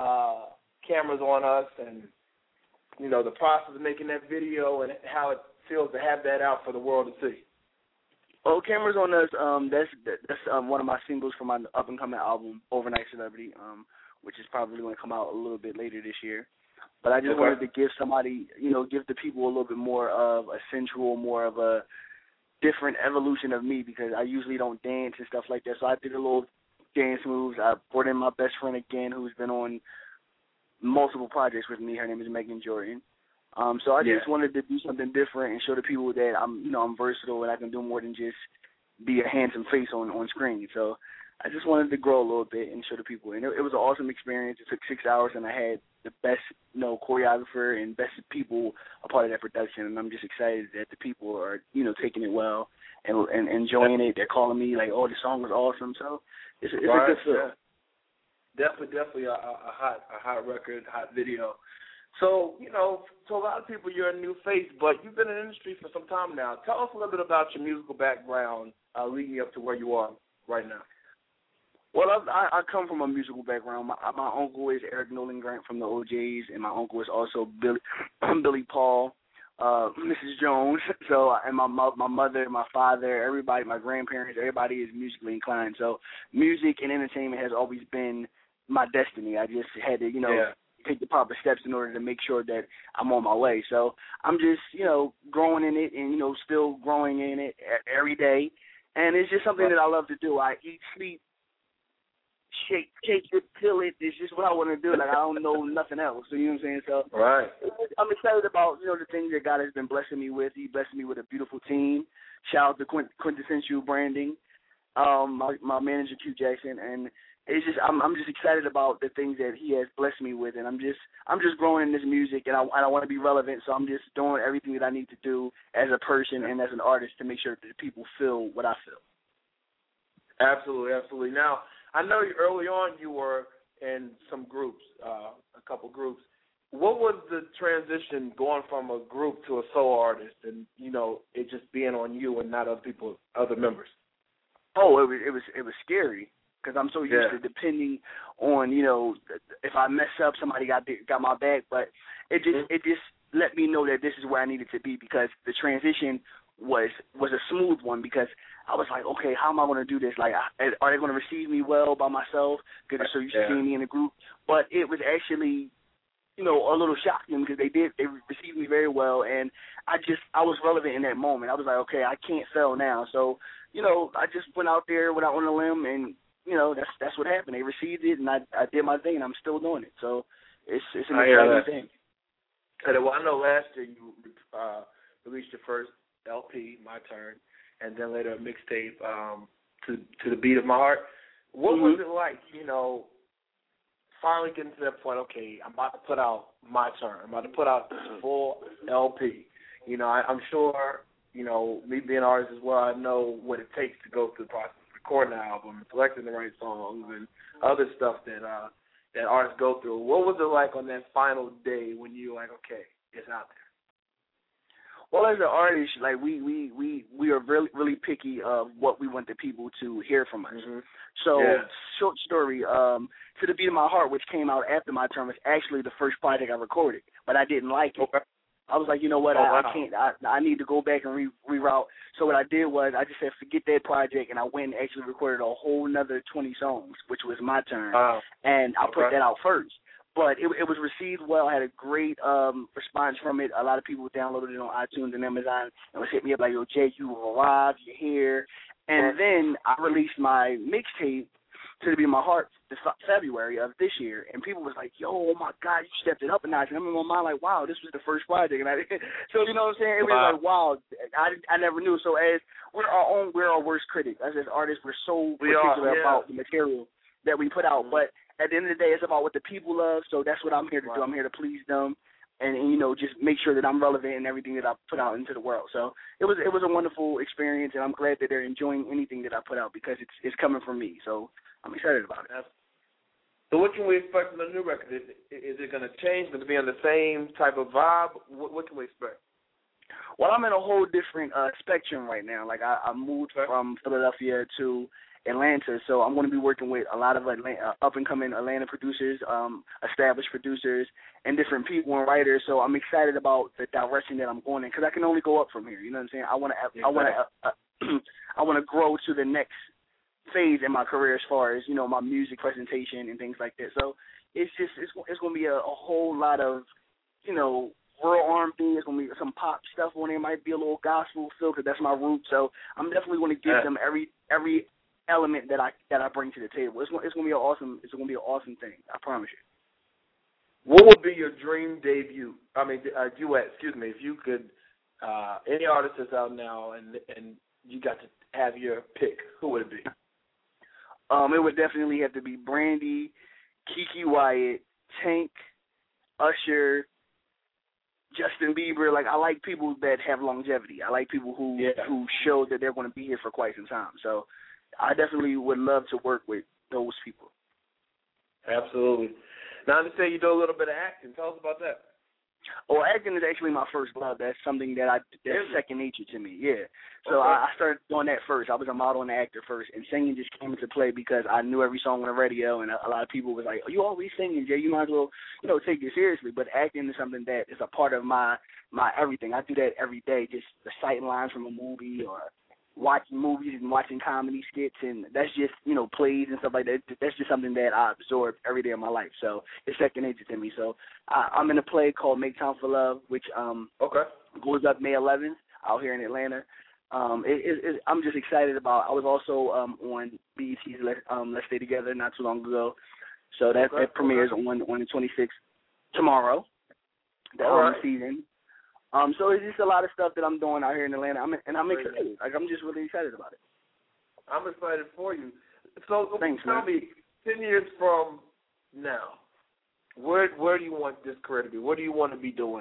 B: Cameras on Us and you know the process of making that video and how it feels to have that out for the world to see.
J: Oh, Cameras on Us. That's one of my singles from my up and coming album, Overnight Celebrity, which is probably going to come out a little bit later this year. But I just wanted to give somebody, you know, give the people a little bit more of a sensual, more of a different evolution of me because I usually don't dance and stuff like that. So I did a little dance moves. I brought in my best friend again, who's been on multiple projects with me. Her name is Megan Jordan. So I just wanted to do something different and show the people that I'm versatile and I can do more than just be a handsome face on screen. So I just wanted to grow a little bit and show the people. And it was an awesome experience. It took 6 hours, and I had the best, choreographer and best people a part of that production. And I'm just excited that the people are, taking it well and enjoying it. They're calling me like, "Oh, the song was awesome." So it's a good feel.
B: Yeah. Definitely a hot record, hot video. So, to a lot of people, you're a new face, but you've been in the industry for some time now. Tell us a little bit about your musical background leading up to where you are right now.
J: Well, I come from a musical background. My uncle is Eric Nolan Grant from the OJs, and my uncle is also Billy Paul, Mrs. Jones. So, and my mother, my father, everybody, my grandparents, everybody is musically inclined. So, music and entertainment has always been my destiny. I just had to, take the proper steps in order to make sure that I'm on my way. So, I'm just, growing in it and, still growing in it every day. And it's just something that I love to do. I eat, sleep, shake it, feel it. It's just what I want to do. Like, I don't know nothing else. So, you know what I'm saying? So,
B: right.
J: I'm excited about, the things that God has been blessing me with. He blessed me with a beautiful team. Shout out to Quintessential Branding, my manager, Q Jackson. And it's just, I'm just excited about the things that he has blessed me with. And I'm just growing in this music, and I want to be relevant. So I'm just doing everything that I need to do as a person and as an artist to make sure that the people feel what I feel.
B: Absolutely. Now, I know early on you were in some groups, a couple groups. What was the transition going from a group to a solo artist and, it just being on you and not other members?
J: Oh, it was scary because I'm so used to depending on, if I mess up, somebody got my back. But it just let me know that this is where I needed to be because the transition was a smooth one because I was like, okay, how am I going to do this? Like, are they going to receive me well by myself? Because they're so used to seeing me in a group. But it was actually, a little shocking because they received me very well, and I was relevant in that moment. I was like, okay, I can't fail now. So, I just went out there without on a limb, and that's what happened. They received it, and I did my thing, and I'm still doing it. So it's an exciting thing.
B: Well, I know last year you released your first LP, My Turn, and then later a mixtape, to the Beat of My Heart. What was it like, finally getting to that point, okay, I'm about to put out My Turn. I'm about to put out this full LP. I'm sure, me being an artist as well, I know what it takes to go through the process of recording an album, selecting the right songs, and other stuff that artists go through. What was it like on that final day when you were like, okay, it's out there?
J: Well, as an artist, like we are really, really picky of what we want the people to hear from us. Mm-hmm. So, short story, To the Beat of My Heart, which came out after My Turn, was actually the first project I recorded, but I didn't like it. Okay. I was like, you know what, I can't. I need to go back and reroute. So what I did was I just said, forget that project, and I went and actually recorded a whole nother 20 songs, which was My Turn, and I put that out first. But it was received well. I had a great response from it. A lot of people downloaded it on iTunes and Amazon and was hit me up like, yo, Jay, you arrived, you're here. And then I released my mixtape To the Beat of My Heart this February of this year, and people was like, "Yo, oh my God, you stepped it up a notch." And I'm in my mind like, "Wow, this was the first project," and so you know what I'm saying? It was like, "Wow, I never knew." So as we're our worst critic. As artists, we're so particular about the material that we put out. But at the end of the day, it's about what the people love. So that's what I'm here to do. I'm here to please them, and you know, just make sure that I'm relevant in everything that I put out into the world. So it was a wonderful experience, and I'm glad that they're enjoying anything that I put out because it's coming from me. So I'm excited about it.
B: So what can we expect from the new record? Is it going to change? Going to be on the same type of vibe? What can we expect?
J: Well, I'm in a whole different spectrum right now. Like I moved from Philadelphia to Atlanta, so I'm going to be working with a lot of up-and-coming Atlanta producers, established producers, and different people and writers. So I'm excited about the direction that I'm going in because I can only go up from here. You know what I'm saying? I want to grow to the next phase in my career as far as, you know, my music presentation and things like that. So it's going to be a whole lot of, you know, rural R&B. It's going to be some pop stuff on there. It might be a little gospel feel because that's my root. So I'm definitely going to give them every element that I bring to the table. It's going to be an awesome thing. I promise you.
B: What would be your dream debut? Duet. Excuse me. If you could, any artist that's out now, and you got to have your pick, who would it be?
J: It would definitely have to be Brandy, Keke Wyatt, Tank, Usher, Justin Bieber. Like, I like people that have longevity. I like people who show that they're going to be here for quite some time. So I definitely would love to work with those people.
B: Absolutely. Now, I understand you do a little bit of acting. Tell us about that.
J: Oh, acting is actually my first love. That's something that's second nature to me, So I started doing that first. I was a model and an actor first, and singing just came into play because I knew every song on the radio, and a lot of people was like, "Oh, you always singing, Jay. You might as well, you know, take it seriously." But acting is something that is a part of my everything. I do that every day, just reciting lines from a movie or watching movies and watching comedy skits, and that's just, you know, plays and stuff like that. That's just something that I absorb every day of my life. So it's second nature to me. So I'm in a play called Make Time for Love, which goes up May 11th out here in Atlanta. I'm just excited about. I was also on BET's Let's Stay Together not too long ago. So that premieres on the 26th tomorrow. The season. So it's just a lot of stuff that I'm doing out here in Atlanta, I'm excited. Like, I'm just really excited about it.
B: I'm excited for you. So
J: thanks,
B: tell me, 10 years from now, where do you want this career to be? What do you want to be doing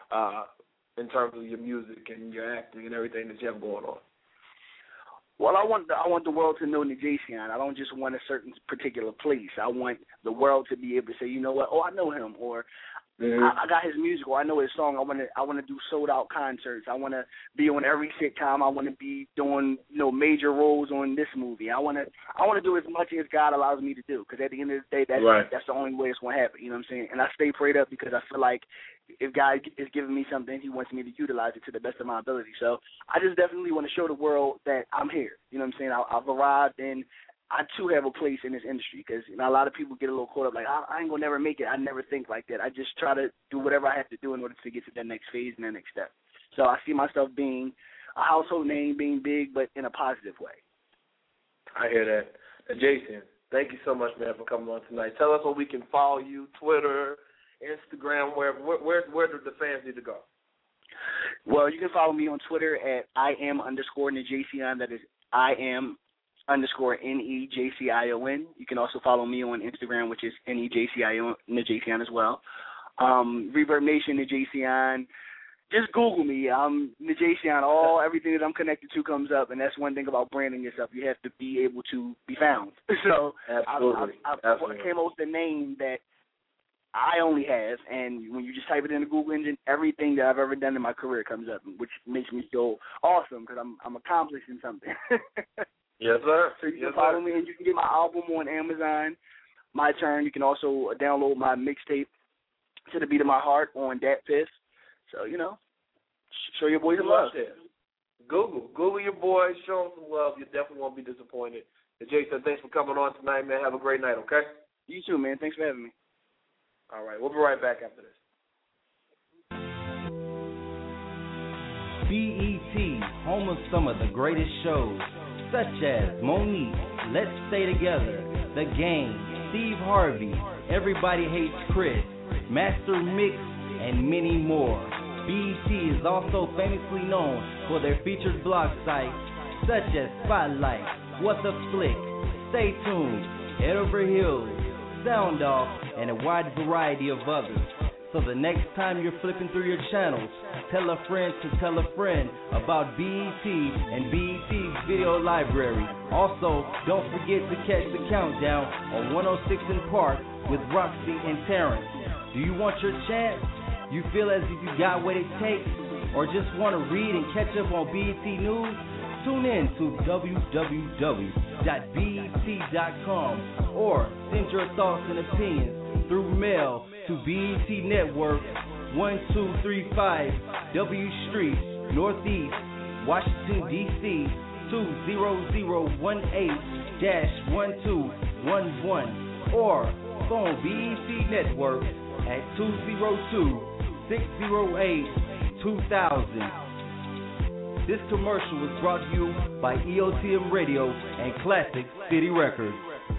B: in terms of your music and your acting and everything that you have going on?
J: Well, I want the world to know Najacion. I don't just want a certain particular place. I want the world to be able to say, you know what? Oh, I know him, or I got his music, or I know his song. I want to do sold out concerts. I want to be on every sitcom. I want to be doing, you know, major roles on this movie. I want to do as much as God allows me to do, because at the end of the day, that's the only way it's going to happen. You know what I'm saying? And I stay prayed up because I feel like if God is giving me something, He wants me to utilize it to the best of my ability. So I just definitely want to show the world that I'm here. You know what I'm saying? I've arrived, and I, too, have a place in this industry, because, you know, a lot of people get a little caught up, like, I ain't going to never make it. I never think like that. I just try to do whatever I have to do in order to get to that next phase and that next step. So I see myself being a household name, being big, but in a positive way.
B: I hear that. Jason, thank you so much, man, for coming on tonight. Tell us where we can follow you, Twitter, Instagram, where do the fans need to go?
J: Well, you can follow me on Twitter at @IAM_Najacion. That is _NEJCION. You can also follow me on Instagram, which is NEJCION, Najacion as well. Reverb Nation, Najacion. Just Google me. I'm Najacion. Everything that I'm connected to comes up, and that's one thing about branding yourself. You have to be able to be found. So I came up with a name that I only have, and when you just type it in the Google engine, everything that I've ever done in my career comes up, which makes me feel awesome because I'm accomplishing something.
B: Yes, sir.
J: So you can follow me, and you can get my album on Amazon, My Turn. You can also download my mixtape, To the Beat of My Heart, on DatPiff. So, you know, show your boys some love.
B: Google your boys, show them some love. You definitely won't be disappointed. And Jason, thanks for coming on tonight, man. Have a great night, okay?
J: You too, man. Thanks for having me.
B: All right, we'll be right back after this.
K: BET, home of some of the greatest shows. such as Monique, Let's Stay Together, The Game, Steve Harvey, Everybody Hates Chris, Master Mix, and many more. BET is also famously known for their featured blog sites such as Spotlight, What the Flick, Stay Tuned, Head Over Heels, Sound Off, and a wide variety of others. So the next time you're flipping through your channels, tell a friend to tell a friend about BET and BET's video library. Also, don't forget to catch the countdown on 106 in Park with Roxy and Terrence. Do you want your chance? You feel as if you got what it takes? Or just want to read and catch up on BET News? Tune in to www.bet.com or send your thoughts and opinions through mail to BET Network, 1235 W Street, Northeast, Washington, D.C., 20018-1211, or phone BET Network at 202-608-2000. This commercial was brought to you by EOTM Radio and Classic City Records.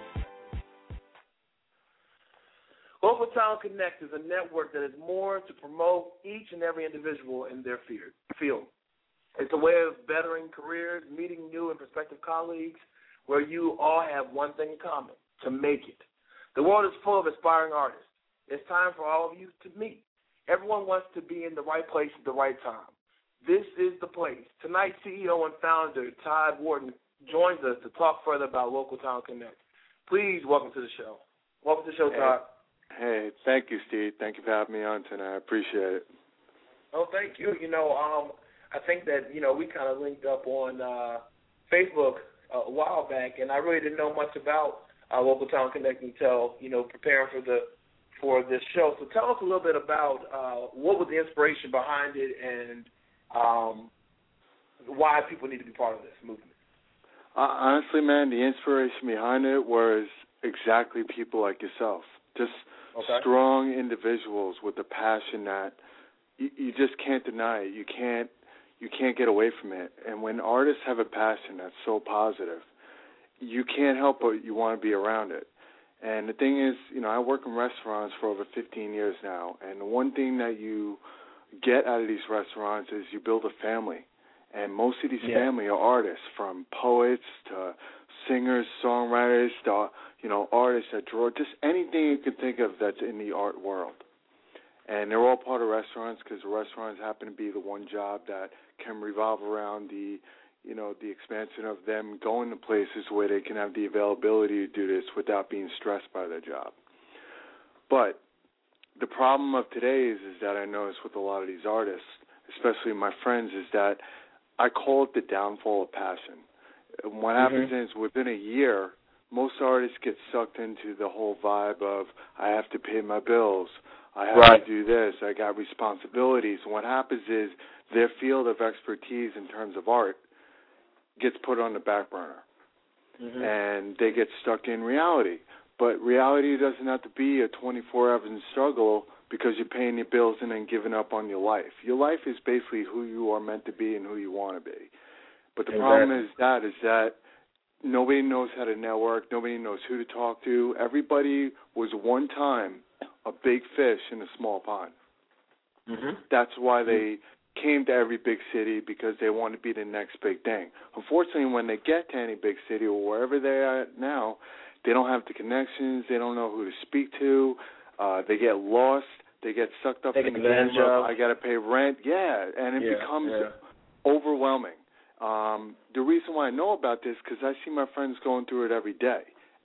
B: Local Town Connect is a network that is more to promote each and every individual in their field. It's a way of bettering careers, meeting new and prospective colleagues, where you all have one thing in common: to make it. The world is full of aspiring artists. It's time for all of you to meet. Everyone wants to be in the right place at the right time. This is the place. Tonight, CEO and founder Todd Wharton joins us to talk further about Local Town Connect. Please welcome to the show. Welcome to the show, Todd.
L: Hey, thank you, Steve. Thank you for having me on tonight. I appreciate it.
B: Oh, thank you. I think that, we kind of linked up on Facebook a while back, and I really didn't know much about Local Town Connect until, preparing for this show. So tell us a little bit about what was the inspiration behind it and why people need to be part of this movement.
L: Honestly, man, the inspiration behind it was exactly people like yourself. Just strong individuals with a passion that you just can't deny it. You can't get away from it. And when artists have a passion that's so positive, you can't help but you want to be around it. And the thing is, I work in restaurants for over 15 years now, and the one thing that you get out of these restaurants is you build a family. And most of these family are artists, from poets to singers, songwriters, to artists that draw, just anything you can think of that's in the art world. And they're all part of restaurants because the restaurants happen to be the one job that can revolve around the expansion of them going to places where they can have the availability to do this without being stressed by their job. But the problem of today is that I notice with a lot of these artists, especially my friends, is that I call it the downfall of passion. And what happens is within a year, most artists get sucked into the whole vibe of, I have to pay my bills, I have to do this, I got responsibilities. And what happens is their field of expertise in terms of art gets put on the back burner. And they get stuck in reality. But reality doesn't have to be a 24-hour struggle because you're paying your bills and then giving up on your life. Your life is basically who you are meant to be and who you want to be. But the problem is that nobody knows how to network. Nobody knows who to talk to. Everybody was one time a big fish in a small pond. That's why they came to every big city, because they want to be the next big thing. Unfortunately, when they get to any big city or wherever they are now, they don't have the connections. They don't know who to speak to. They get lost. They get sucked up in the game of, I got to pay rent. And it becomes overwhelming. The reason why I know about this, because I see my friends going through it every day.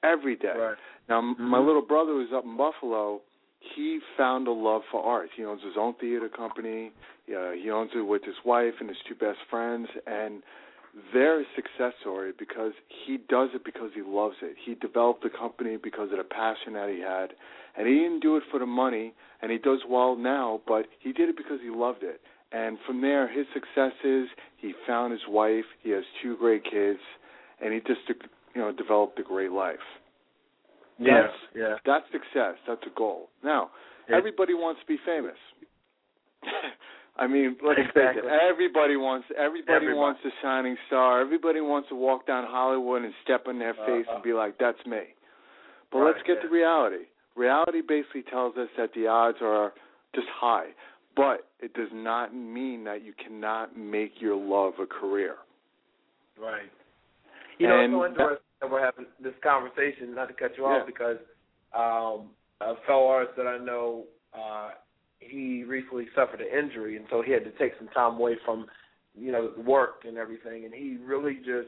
L: Now, my little brother who's up in Buffalo, he found a love for art. He owns his own theater company. He owns it with his wife and his two best friends, and they're a success story because he does it because he loves it. He developed the company because of the passion that he had, and he didn't do it for the money, and he does well now, but he did it because he loved it. And from there, his success is he found his wife, he has two great kids, and he just developed a great life. That's success. That's a goal. Now, everybody wants to be famous. I mean, let's face it. Everybody wants a shining star. Everybody wants to walk down Hollywood and step in their face and be like, "That's me." But let's get to reality. Reality basically tells us that the odds are just high, but it does not mean that you cannot make your love a career.
B: Right. You know, it's so interesting that we're having this conversation, not to cut you off, because a fellow artist that I know, he recently suffered an injury, and so he had to take some time away from, work and everything, and he really just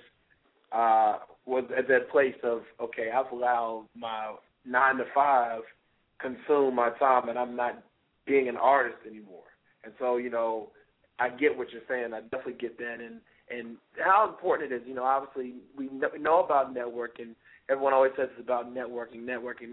B: was at that place of, okay, I've allowed my 9 to 5 consume my time, and I'm not being an artist anymore. And so, I get what you're saying. I definitely get that, and how important it is. Obviously we know about networking. Everyone always says it's about networking.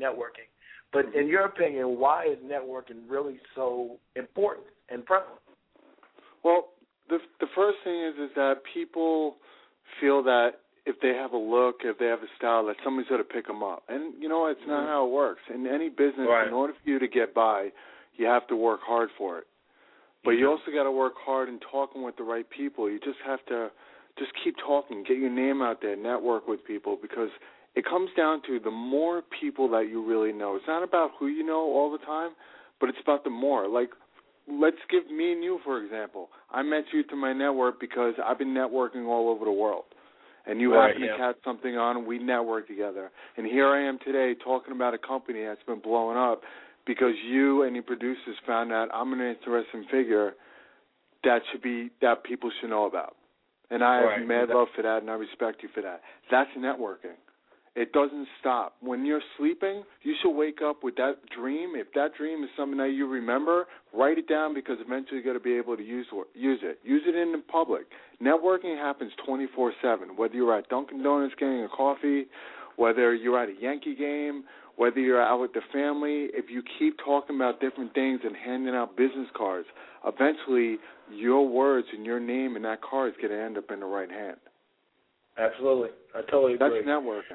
B: But in your opinion, why is networking really so important and prevalent?
L: Well, the first thing is that people feel that if they have a look, if they have a style, that somebody's going to pick them up. And, it's not how it works. In any business, in order for you to get by, you have to work hard for it. But you also got to work hard in talking with the right people. You just have to just keep talking, get your name out there, network with people, because it comes down to the more people that you really know. It's not about who you know all the time, but it's about the more. Like, let's give me and you, for example. I met you through my network because I've been networking all over the world. And you happen to catch something on, and we network together. And here I am today talking about a company that's been blowing up because you and your producers found out I'm an interesting figure that people should know about. And I have mad love for that, and I respect you for that. That's networking. It doesn't stop. When you're sleeping, you should wake up with that dream. If that dream is something that you remember, write it down, because eventually you're going to be able to use it. Use it in the public. Networking happens 24/7, whether you're at Dunkin' Donuts getting a coffee, whether you're at a Yankee game, whether you're out with the family. If you keep talking about different things and handing out business cards, eventually your words and your name in that card is going to end up in the right hand.
B: Absolutely. I totally agree.
L: That's networking.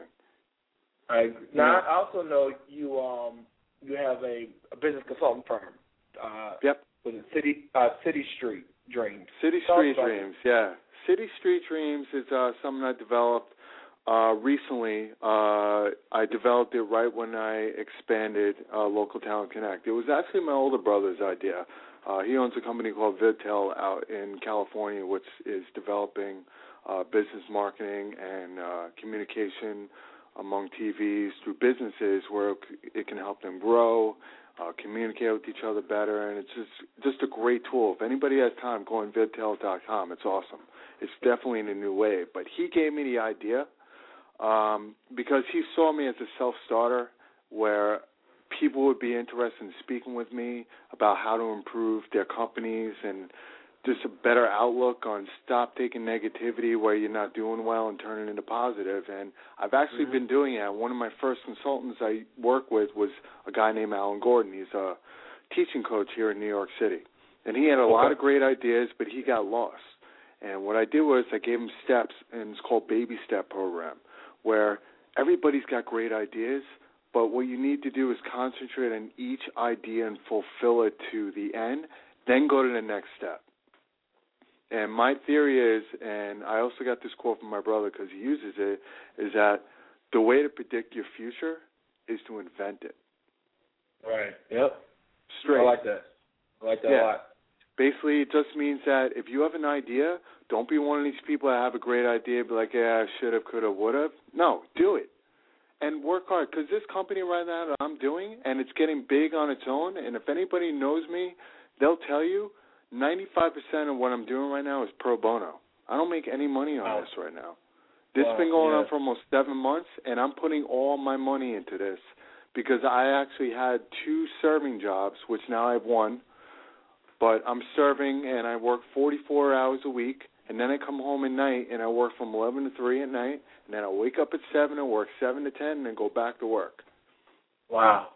B: I also know you have a business consulting firm. Was it City Street Dreams?
L: City Street Dreams, yeah. City Street Dreams is something I developed recently. I developed it right when I expanded Local Talent Connect. It was actually my older brother's idea. He owns a company called Vidtel out in California, which is developing business marketing and communication among TVs through businesses where it can help them grow, communicate with each other better, and it's just a great tool. If anybody has time, go on vidtel.com. It's awesome. It's definitely in a new wave. But he gave me the idea because he saw me as a self-starter where people would be interested in speaking with me about how to improve their companies and just a better outlook on stop taking negativity where you're not doing well and turn it into positive. And I've actually been doing that. One of my first consultants I worked with was a guy named Alan Gordon. He's a teaching coach here in New York City. And he had a lot of great ideas, but he got lost. And what I did was I gave him steps, and it's called Baby Step Program, where everybody's got great ideas, but what you need to do is concentrate on each idea and fulfill it to the end, then go to the next step. And my theory is, and I also got this quote from my brother because he uses it, is that the way to predict your future is to invent it.
B: Right. Yep.
L: Straight.
B: I like that a lot.
L: Basically, it just means that if you have an idea, don't be one of these people that have a great idea, be like, yeah, I should have, could have, would have. No, do it. And work hard, because this company right now that I'm doing, and it's getting big on its own, and if anybody knows me, they'll tell you 95% of what I'm doing right now is pro bono. I don't make any money on this right now. This has been going on for almost 7 months, and I'm putting all my money into this because I actually had 2 serving jobs, which now I have 1. But I'm serving, and I work 44 hours a week, and then I come home at night, and I work from 11 to 3 at night, and then I wake up at 7 and work 7 to 10 and then go back to work.
B: Wow.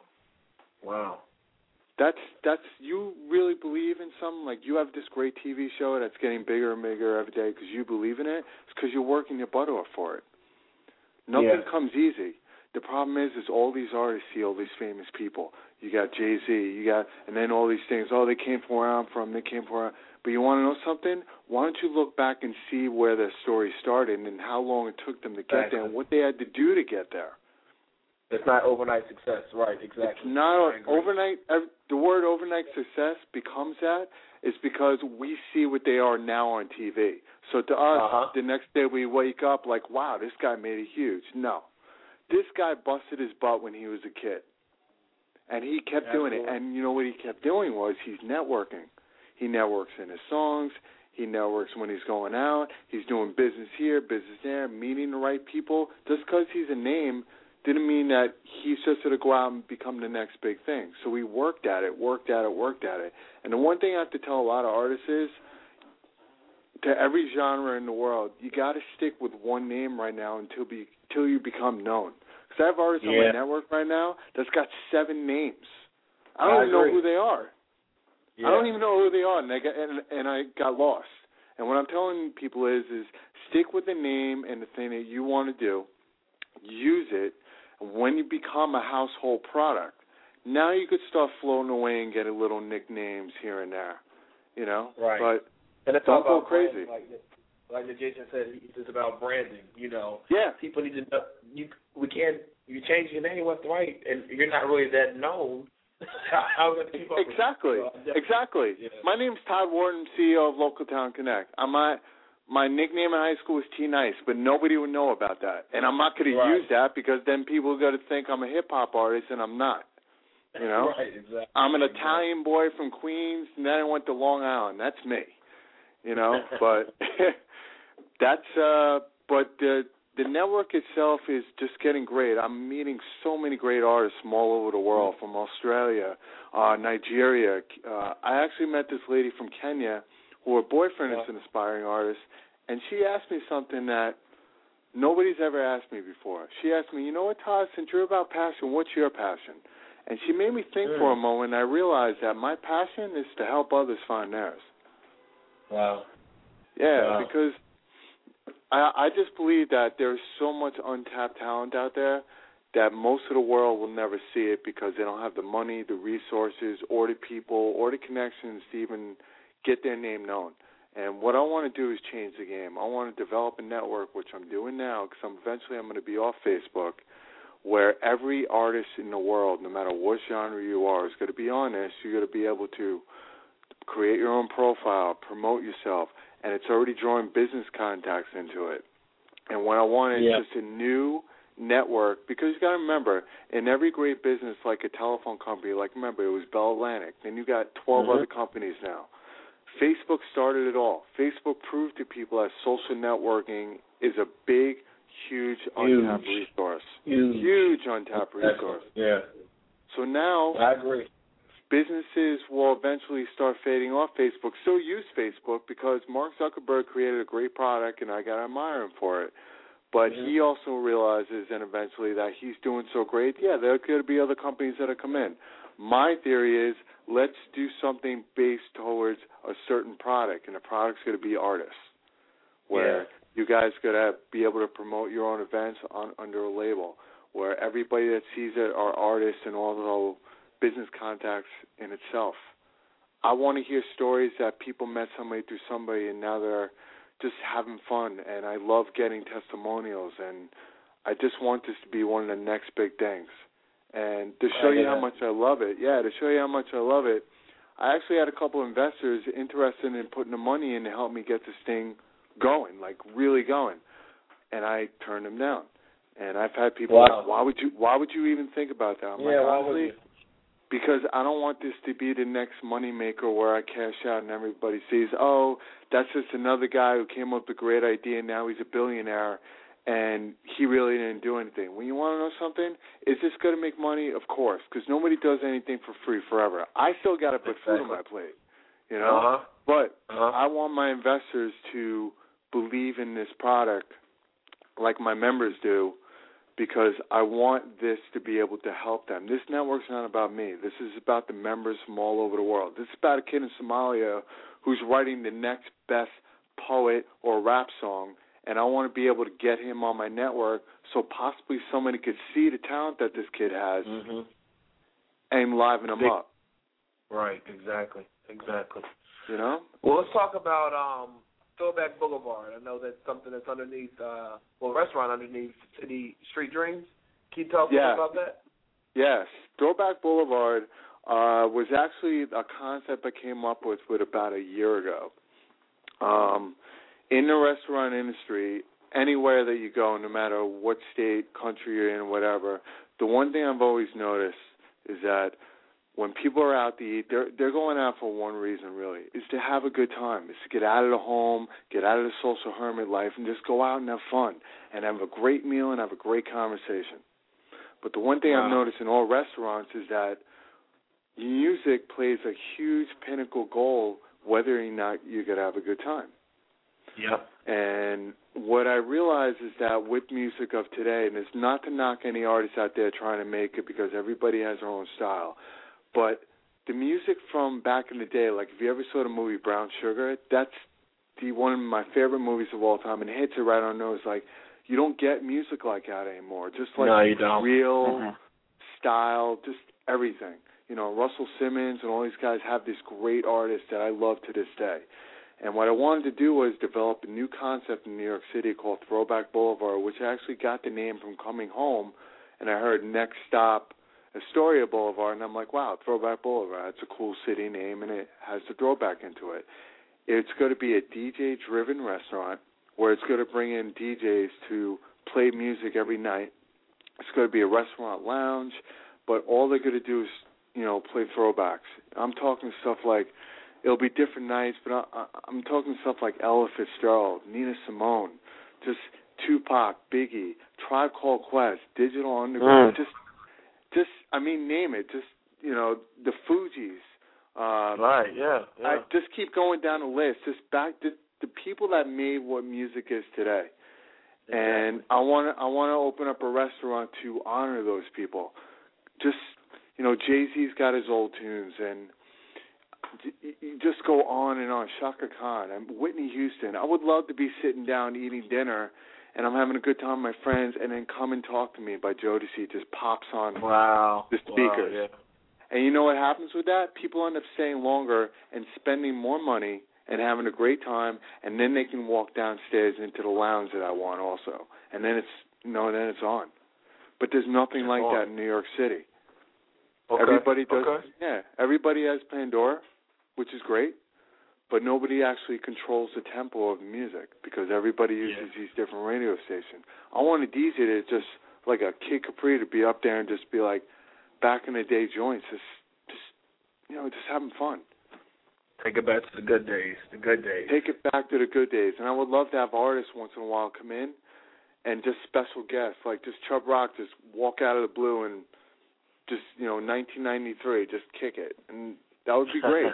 L: That's you really believe in something? Like you have this great TV show that's getting bigger and bigger every day because you believe in it? It's because you're working your butt off for it. Nothing comes easy. The problem is all these artists see all these famous people. You got Jay-Z, and then all these things. Oh, they came from where I'm from. But you want to know something? Why don't you look back and see where their story started and how long it took them to get there and what they had to do to get there.
B: It's not overnight success, right? Exactly.
L: It's not overnight. The word overnight success becomes that is because we see what they are now on TV. So to us, the next day we wake up like, wow, this guy made it huge. No. This guy busted his butt when he was a kid. And he kept doing it. And you know what he kept doing was he's networking. He networks in his songs. He networks when he's going out. He's doing business here, business there, meeting the right people. Just because he's a name didn't mean that he's just going to go out and become the next big thing. So we worked at it. And the one thing I have to tell a lot of artists is, to every genre in the world, you got to stick with one name right now until you become known. Because I have artists on my network right now that's got 7 names. I don't even know who they are. Yeah. I don't even know who they are, and I got lost. And what I'm telling people is stick with the name and the thing that you want to do. Use it. When you become a household product, now you could start floating away and getting little nicknames here and there, you know.
B: Right.
L: But
B: and it's
L: don't
B: all
L: go crazy.
B: Like Jason said, it's about branding. You know.
L: Yeah.
B: People need to know. You change your name left to right, and you're not really that known. How are people
L: Exactly. Yeah. My name's Todd Wharton, CEO of Local Town Connect. My nickname in high school was T-Nice, but nobody would know about that. And I'm not going to use that because then people are going to think I'm a hip-hop artist, and I'm not. You know?
B: Right, exactly.
L: I'm an Italian boy from Queens, and then I went to Long Island. That's me. You know? But but the network itself is just getting great. I'm meeting so many great artists from all over the world, from Australia, Nigeria. I actually met this lady from Kenya who her boyfriend is an aspiring artist, and she asked me something that nobody's ever asked me before. She asked me, you know what, Todd, since you're about passion, what's your passion? And she made me think for a moment, and I realized that my passion is to help others find theirs.
B: Wow.
L: Yeah, because I just believe that there's so much untapped talent out there that most of the world will never see it because they don't have the money, the resources, or the people, or the connections to even get their name known. And what I want to do is change the game. I want to develop a network, which I'm doing now, because eventually I'm going to be off Facebook, where every artist in the world, no matter what genre you are, is going to be on this. You're going to be able to create your own profile, promote yourself, and it's already drawing business contacts into it. And what I want is just a new network, because you got to remember, in every great business, like a telephone company, like remember, it was Bell Atlantic. Then you got 12 other companies now. Facebook started it all. Facebook proved to people that social networking is a big, huge untapped resource. Huge untapped resource.
B: Yeah.
L: So now,
B: I agree.
L: Businesses will eventually start fading off Facebook. Still use Facebook because Mark Zuckerberg created a great product, and I got to admire him for it. But he also realizes, and eventually, that he's doing so great. Yeah, there could be other companies that come in. My theory is let's do something based towards a certain product, and the product's going to be artists, where you guys got to be able to promote your own events under a label, where everybody that sees it are artists and also business contacts in itself. I want to hear stories that people met somebody through somebody, and now they're just having fun, and I love getting testimonials, and I just want this to be one of the next big things. And to show you how much I love it, I actually had a couple of investors interested in putting the money in to help me get this thing going, like really going, and I turned them down. And I've had people like, why would you even think about that? I'm like, honestly, because I don't want this to be the next money maker where I cash out and everybody sees, oh, that's just another guy who came up with a great idea and now he's a billionaire and he really didn't do anything. When you want to know something, is this going to make money? Of course, because nobody does anything for free forever. I still got to put food on my plate, you know? But I want my investors to believe in this product like my members do, because I want this to be able to help them. This network's not about me. This is about the members from all over the world. This is about a kid in Somalia who's writing the next best poet or rap song, and I want to be able to get him on my network so possibly somebody could see the talent that this kid has and liven him up.
B: Right, exactly.
L: You know?
B: Well, let's talk about Throwback Boulevard. I know that's something that's underneath, restaurant underneath City Street Dreams. Can you talk about that?
L: Yes. Throwback Boulevard was actually a concept I came up with about a year ago. In the restaurant industry, anywhere that you go, no matter what state, country you're in, whatever, the one thing I've always noticed is that when people are out to eat, they're going out for one reason, really, is to have a good time, is to get out of the home, get out of the social hermit life, and just go out and have fun and have a great meal and have a great conversation. But the one thing I've noticed in all restaurants is that music plays a huge pinnacle goal whether or not you're going to have a good time.
B: Yep.
L: And what I realize is that with music of today, and it's not to knock any artists out there trying to make it because everybody has their own style, but the music from back in the day, like if you ever saw the movie Brown Sugar, that's one of my favorite movies of all time, and it hits it right on the nose. Like, you don't get music like that anymore. Just like
B: no, you don't.
L: Real style, just everything. You know, Russell Simmons and all these guys have these great artists that I love to this day. And what I wanted to do was develop a new concept in New York City called Throwback Boulevard, which actually got the name from coming home. And I heard Next Stop Astoria Boulevard, and I'm like, wow, Throwback Boulevard, that's a cool city name, and it has the throwback into it. It's going to be a DJ-driven restaurant where it's going to bring in DJs to play music every night. It's going to be a restaurant lounge, but all they're going to do is, you know, play throwbacks. I'm talking stuff like, it'll be different nights, but I'm talking stuff like Ella Fitzgerald, Nina Simone, just Tupac, Biggie, Tribe Called Quest, Digital Underground, just I mean, name it. Just, you know, the Fugees.
B: Right, yeah.
L: I just keep going down the list. Just back to the people that made what music is today. Exactly. And I want to open up a restaurant to honor those people. Just, you know, Jay-Z's got his old tunes, and you just go on and on. Shaka Khan and Whitney Houston. I would love to be sitting down eating dinner, and I'm having a good time with my friends, and then Come and Talk to Me by Jodeci just pops on the speakers.
B: Wow, yeah.
L: And you know what happens with that? People end up staying longer and spending more money and having a great time, and then they can walk downstairs into the lounge that I want also. And then it's on. But there's nothing like that in New York City.
B: Okay.
L: Everybody does. Okay. Yeah, everybody has Pandora, which is great, but nobody actually controls the tempo of the music because everybody uses these different radio stations. I want a DJ to just, like a Kid Capri, to be up there and just be like back in the day joints, just having fun.
B: Take it back to the good days, Take
L: it back to the good days. And I would love to have artists once in a while come in and just special guests, like just Chubb Rock just walk out of the blue and just, 1993, just kick it. And that would be great.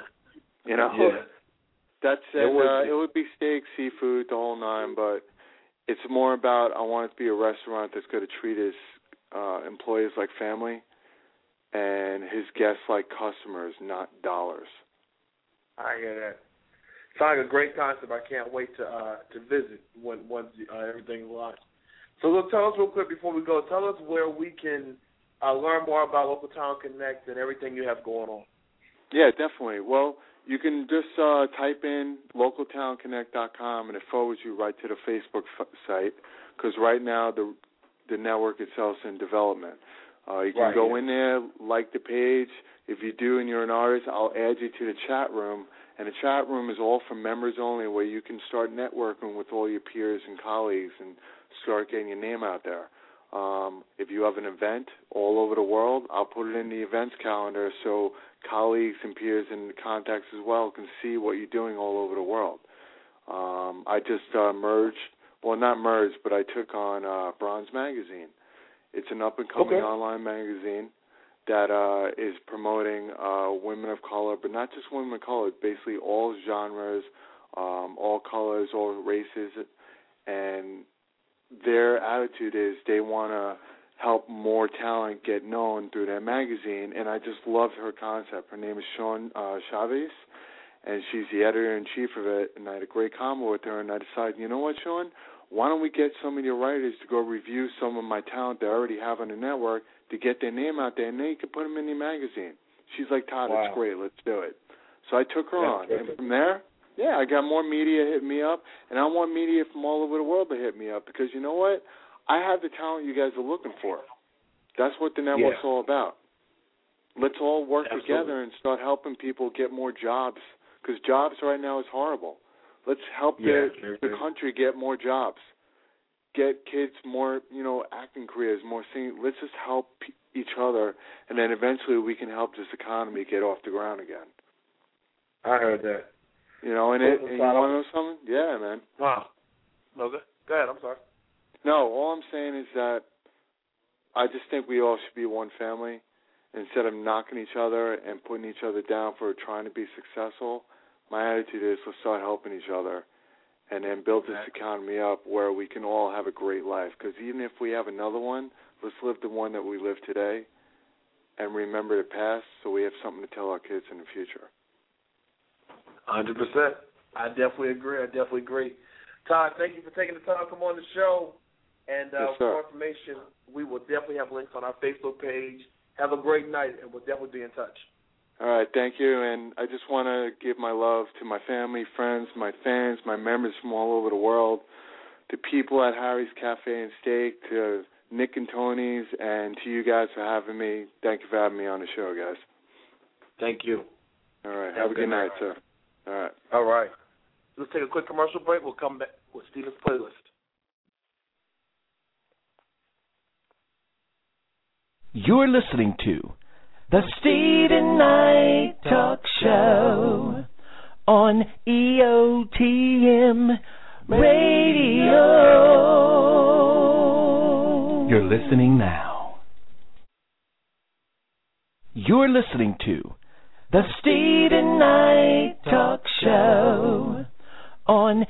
L: That said, it would be steak, seafood, the whole nine, but it's more about I want it to be a restaurant that's going to treat his employees like family and his guests like customers, not dollars.
B: I hear that. Sounds like a great concept. I can't wait to visit once everything's launched. So look, tell us real quick before we go. Tell us where we can learn more about Local Town Connect and everything you have going on. Yeah, definitely. Well, you can just type in localtownconnect.com and it forwards you right to the Facebook site because right now the network itself is in development. You can go in there, like the page. If you do and you're an artist, I'll add you to the chat room. And the chat room is all for members only where you can start networking with all your peers and colleagues and start getting your name out there. If you have an event all over the world, I'll put it in the events calendar so colleagues and peers and contacts as well can see what you're doing all over the world. I just not merged, but I took on Bronze Magazine. It's an up-and-coming online magazine that is promoting women of color, but not just women of color, basically all genres, all colors, all races, and their attitude is they want to help more talent get known through their magazine, and I just love her concept. Her name is Sean Chavez, and she's the editor-in-chief of it, and I had a great convo with her, and I decided, you know what, Sean, why don't we get some of your writers to go review some of my talent they already have on the network to get their name out there, and then you can put them in your magazine. She's like, Todd, it's great, let's do it.
L: So I took her on. And from there, I got more media hitting me up, and I want media from all over the world to hit me up because you know what? I have the talent you guys are looking for. That's what the network's all about. Let's all work together and start helping people get more jobs because jobs right now is horrible. Let's help the country get more jobs, get kids more, acting careers, more singing. Let's just help each other, and then eventually we can help this economy get off the ground again.
B: I heard that.
L: And you want to know something? Yeah, man.
B: Wow. No, go ahead. I'm sorry.
L: No, all I'm saying is that I just think we all should be one family. Instead of knocking each other and putting each other down for trying to be successful, my attitude is let's start helping each other and then build this economy up where we can all have a great life. Because even if we have another one, let's live the one that we live today and remember the past so we have something to tell our kids in the future.
B: 100%. I definitely agree. Todd, thank you for taking the time to come on the show. And for more information, we will definitely have links on our Facebook page. Have a great night, and we'll definitely be in touch.
L: All right, thank you. And I just want to give my love to my family, friends, my fans, my members from all over the world, to people at Harry's Cafe and Steak, to Nick and Tony's, and to you guys for having me. Thank you for having me on the show, guys.
B: Thank you.
L: All right, have a good night, sir.
B: All right. Let's take a quick commercial break. We'll come back with Steven's playlist.
K: You're listening to The Steven Knight Talk Show on EOTM Radio. You're listening now. You're listening to The Steven Knight Talk Show on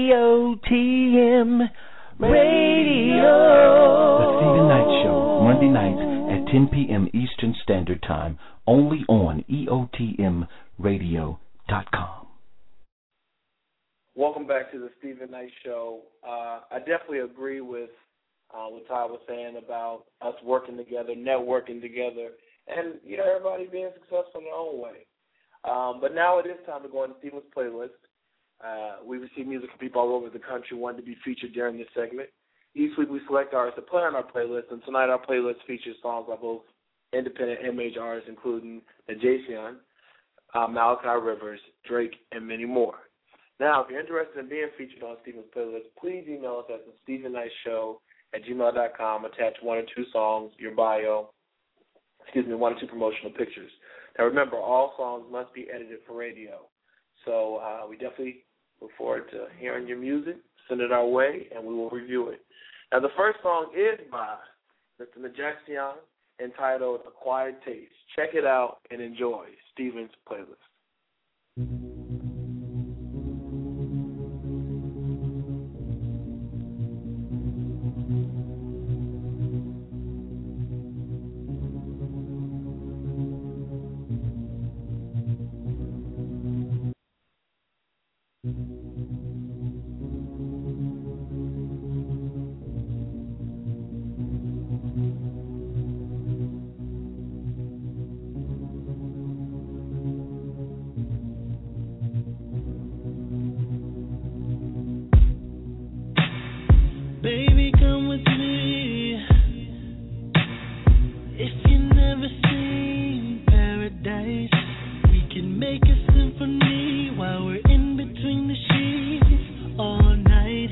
K: EOTM Radio. The Steven Knight Show, Monday nights at 10 p.m. Eastern Standard Time, only on EOTMRadio.com.
B: Welcome back to the Steven Knight Show. I definitely agree with what Todd was saying about us working together, networking together, and everybody being successful in their own way. But now it is time to go on Steven's playlist. We receive music from people all over the country wanting to be featured during this segment. Each week we select artists to play on our playlist, and tonight our playlist features songs by both independent and major artists, including Najasion, Malachi Rivers, Drake, and many more. Now, if you're interested in being featured on Steven's playlist, please email us at thestevennightshow@gmail.com. Attach 1 or 2 songs, your bio, 1 or 2 promotional pictures. Now, remember, all songs must be edited for radio. So we definitely look forward to hearing your music. Send it our way, and we will review it. Now, the first song is by Mr. Najasion, entitled Acquired Taste. Check it out and enjoy Steven's playlist.
C: Baby, come with me. If you've never seen paradise, we can make a symphony while we're in between the sheets all night.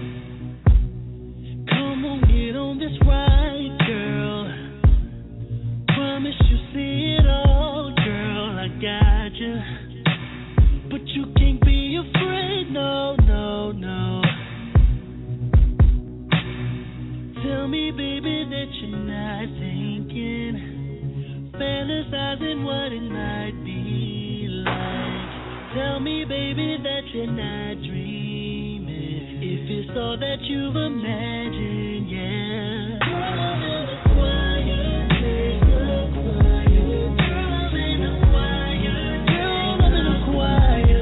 C: Come on, get on this ride, girl. Promise you'll see it all, girl. I got you. But you can't be afraid, no, no, no. Tell me, baby, that you're not thinking, fantasizing what it might be like. Tell me, baby, that you're not dreaming, if it's all that you've imagined, yeah. Girl, in the quiet, take the quiet. Girl, in the quiet, girl, in the quiet.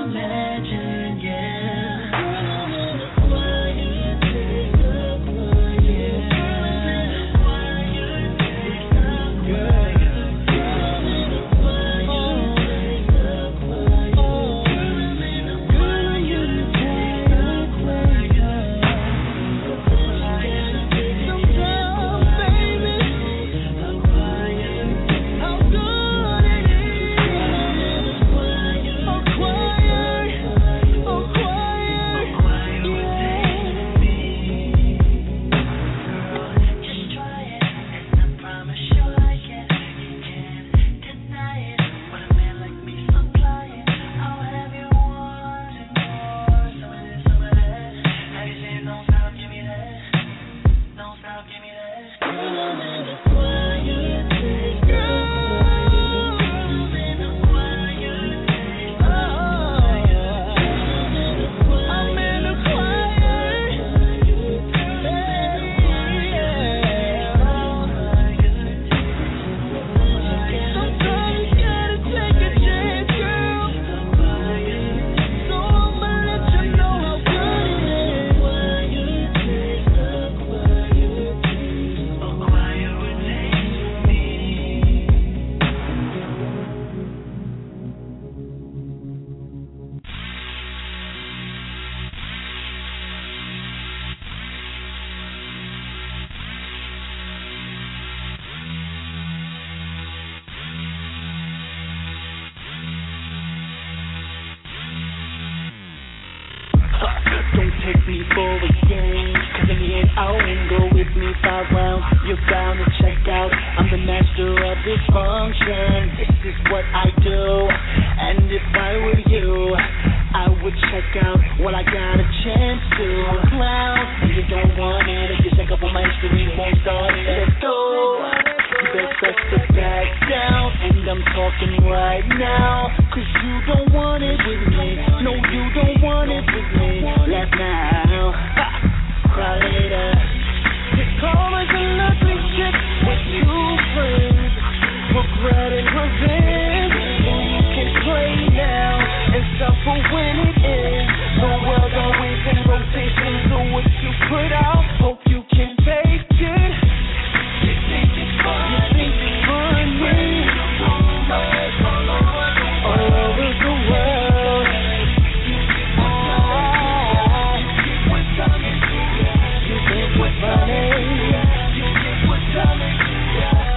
M: take me for a game, 'cause in the end I won't go with me 5 rounds. You're bound to check out. I'm the master of dysfunction. This is what I do, and if I were you, I would check out what I got a chance to. Clown, and you don't want it. If you check up on my history, won't start it. Let's go. You best to back down, and I'm talking right now, 'cause you don't want it with me. No, you don't want it with me. Laugh now, cry later. This karma's an ugly shit. What you bring, regret and revenge. And you can play now and suffer when it is. The world always in rotation, so what you put out, hope you can take it. You think it's funny? All over the world. You think we're funny? You think we're funny?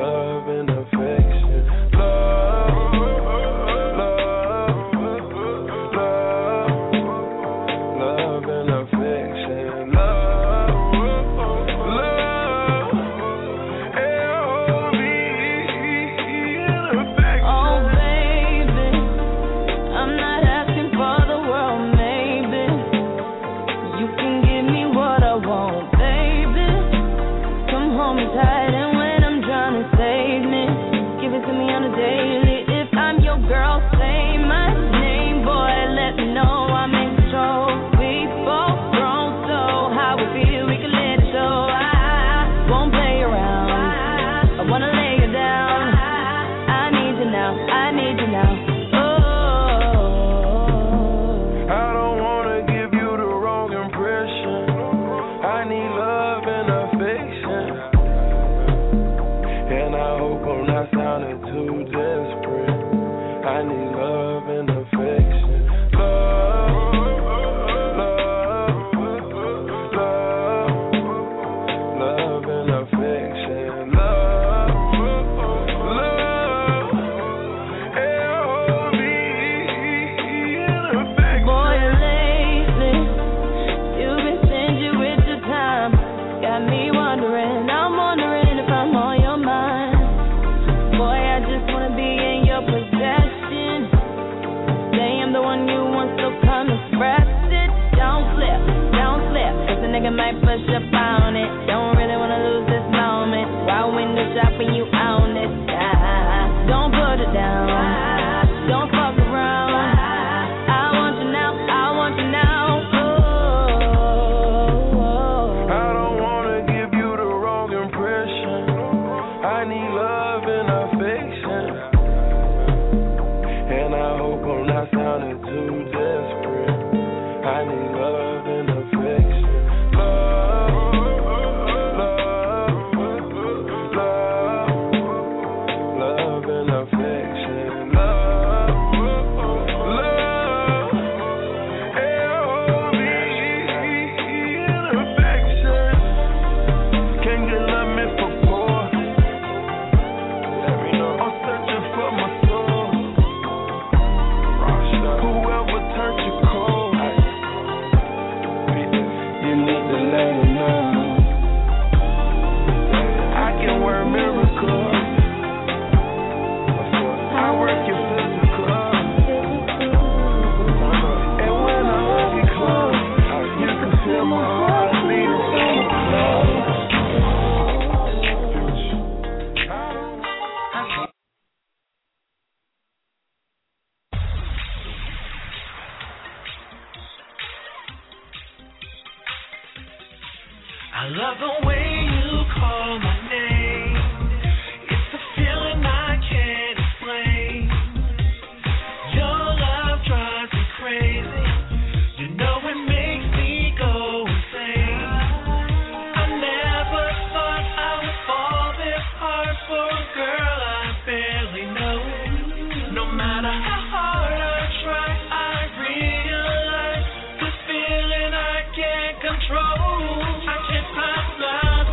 N: love and affection. Love, love and affection.
O: Might push up on it. Don't really wanna lose this moment. While window shopping, you own it. Don't put it down. Don't fuck around. I want you now. I want you now. Oh.
N: I don't wanna give you the wrong impression. I need love and affection, and I hope I'm not sounding too desperate. I need love and affection.
C: I love the way you call my name. It's a feeling I can't explain. Your love drives me crazy. You know it makes me go insane. I never thought I would fall this hard for a girl I barely know. No matter how hard I try, I realize this feeling I can't control. I can't stop loving.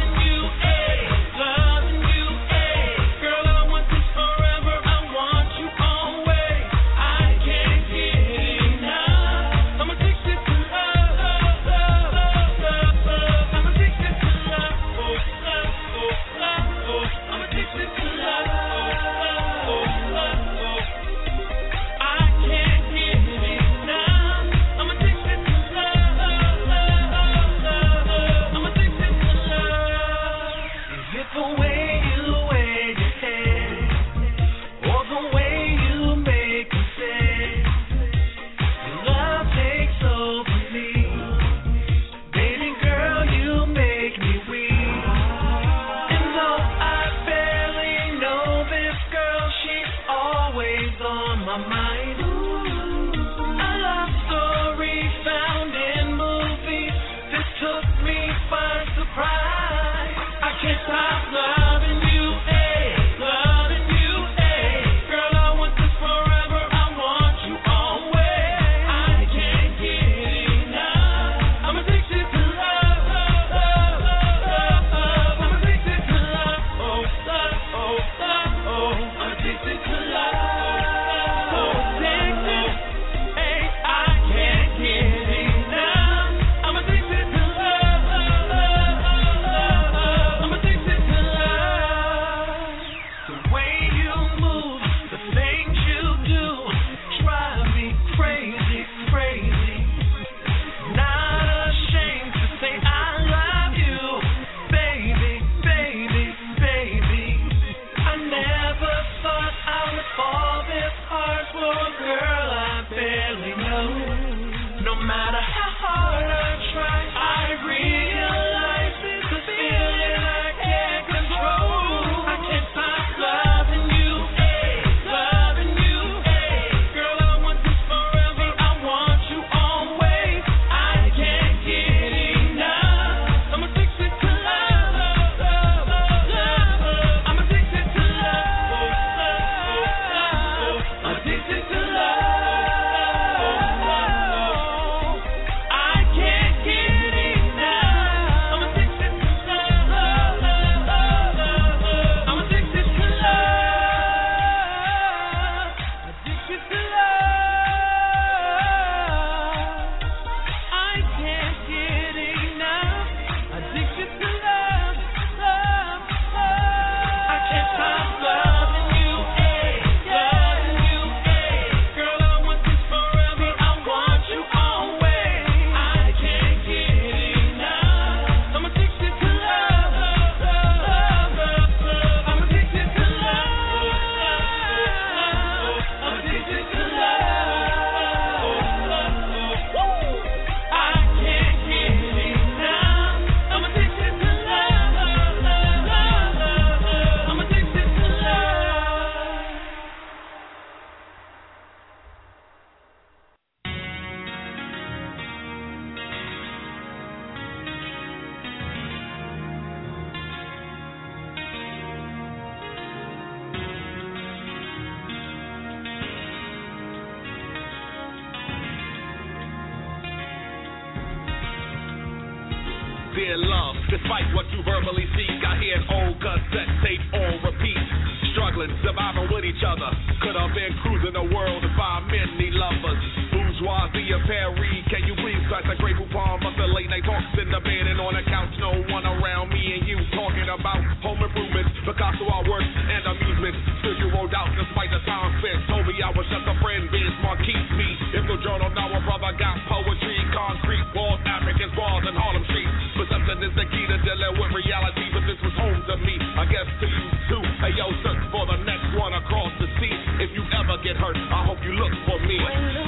P: dear love. Despite what you verbally seek, I hear an old cassette tape on repeat. Struggling, surviving with each other. Could have been cruising the world if our men need lovers. Bourgeoisie and Perry, can you please touch a grateful palm of the late night talks in the bed and on the couch? No one around me and you talking about home improvements, Picasso artwork and amusement. Still you rolled out despite the time spent. Told me I was just a friend, being smart keeps me. If the journal now a brother got poetry, concrete walls, Africans, bars, and Harlem streets. Perception is the key to dealing with reality, but this was home to me. I guess to you too. Hey yo, search for the next one across the sea. If you ever get hurt, I hope you look for me.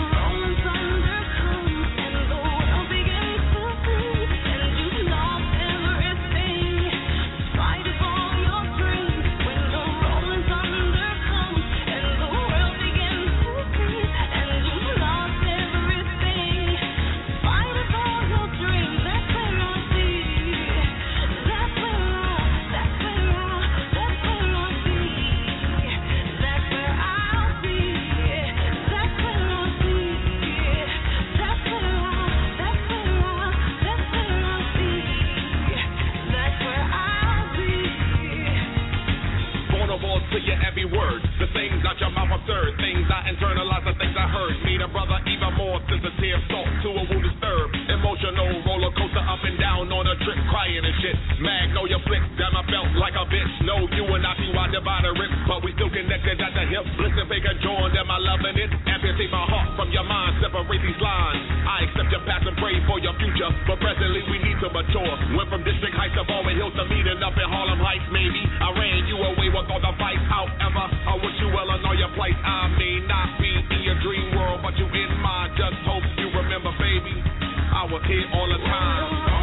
P: To your every word, the things out your mouth absurd, things I internalize, the things I heard. Made a brother even more sensitive, thought to a wound disturbed. Emotional roller coaster up and down on a trip, crying and shit. Magnolia flick, damn I felt like a bitch. No, you and I see why divide and rip, but we still connected at the hip. Listen, fake and join, am I loving it? Amputate my heart from your mind, separate these lines. I accept your past and pray for your future, but presently we need to mature. Went from District Heights to Baldwin Hills to meeting up in Harlem Heights, maybe. I ran you away with all the fights. However, I wish you well and know your place. I may not be in your dream world, but you in mine. Just hope you remember, baby, I was here all the time.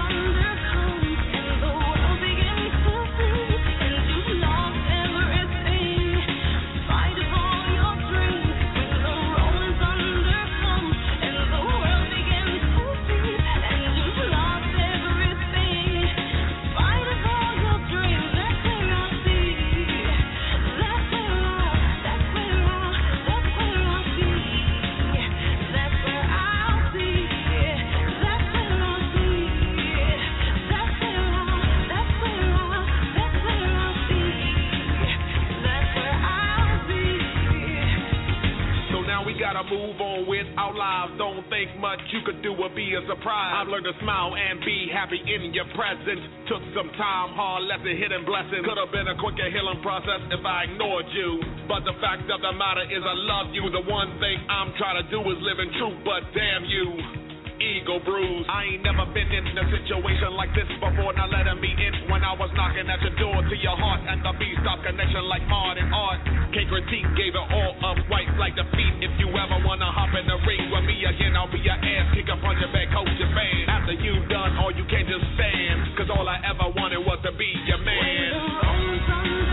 P: Gotta move on with our lives. Don't think much you could do or be a surprise. I've learned to smile and be happy in your presence. Took some time, hard lesson, hidden blessing. Could have been a quicker healing process if I ignored you. But the fact of the matter is I love you. The one thing I'm trying to do is live in truth, but damn you. Ego bruise. I ain't never been in a situation like this before. Not letting me in when I was knocking at your door to your heart and the beast-off connection like Mard and Art. Can't critique, gave it all up, white like defeat. If you ever wanna hop in the ring with me again, I'll be your ass kicker, punch your back, coach your fan. After you done all you can't just stand, cause all I ever wanted was to be your man.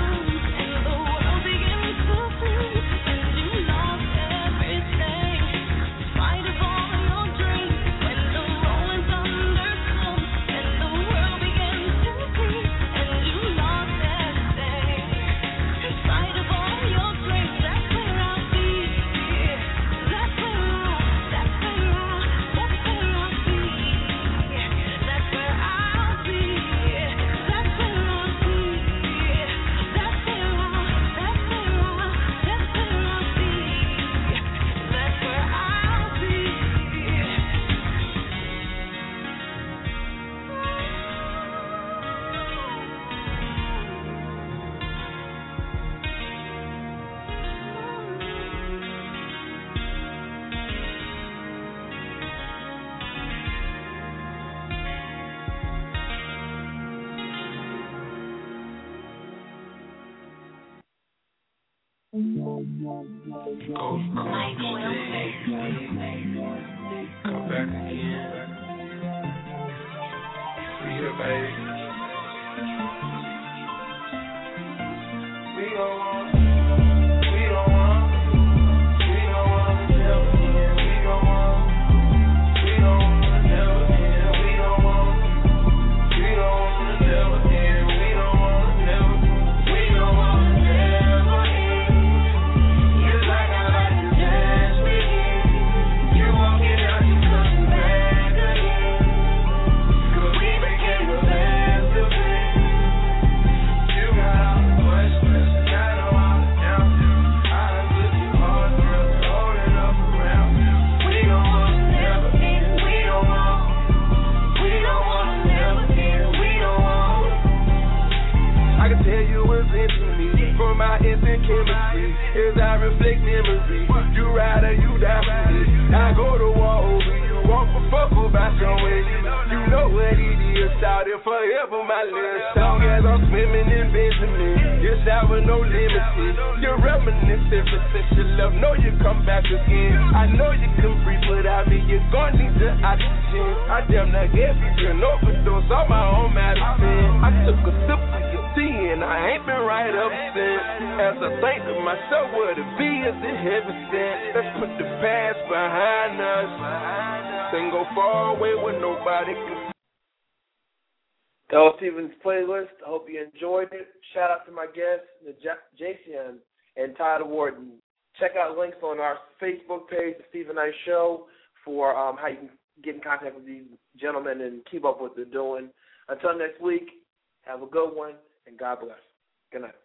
C: Go from come back again. See you, baby. We don't want to never end. We don't want to never end. We don't want to never end. We don't want to never end. You like I like to dance with you. You walking out, you coming back again. 'Cause we
N: chemistry. As I reflect memory, you ride or you die for me. I go to war over you, walk for fuck about somewhere you know what it is. Shout it forever, my little song. As I'm swimming in Benjamin, yes, I with no limits. You're reminiscent, since your love, know you come back again. I know you can breathe without me, you're gonna need the oxygen. I damn near gave you an overdose on my own medicine. I took a sip of your tea and I ain't been right up since. As I think to myself, what it be is the heaven sent. Let's put the past behind us, then go far away where nobody can.
B: Del Stevens playlist. I hope you enjoyed it. Shout out to my guests, Jason and Todd Warden. Check out links on our Facebook page, The Stephen Knight Show, for how you can get in contact with these gentlemen and keep up what they're doing. Until next week, have a good one, and God bless. Good night.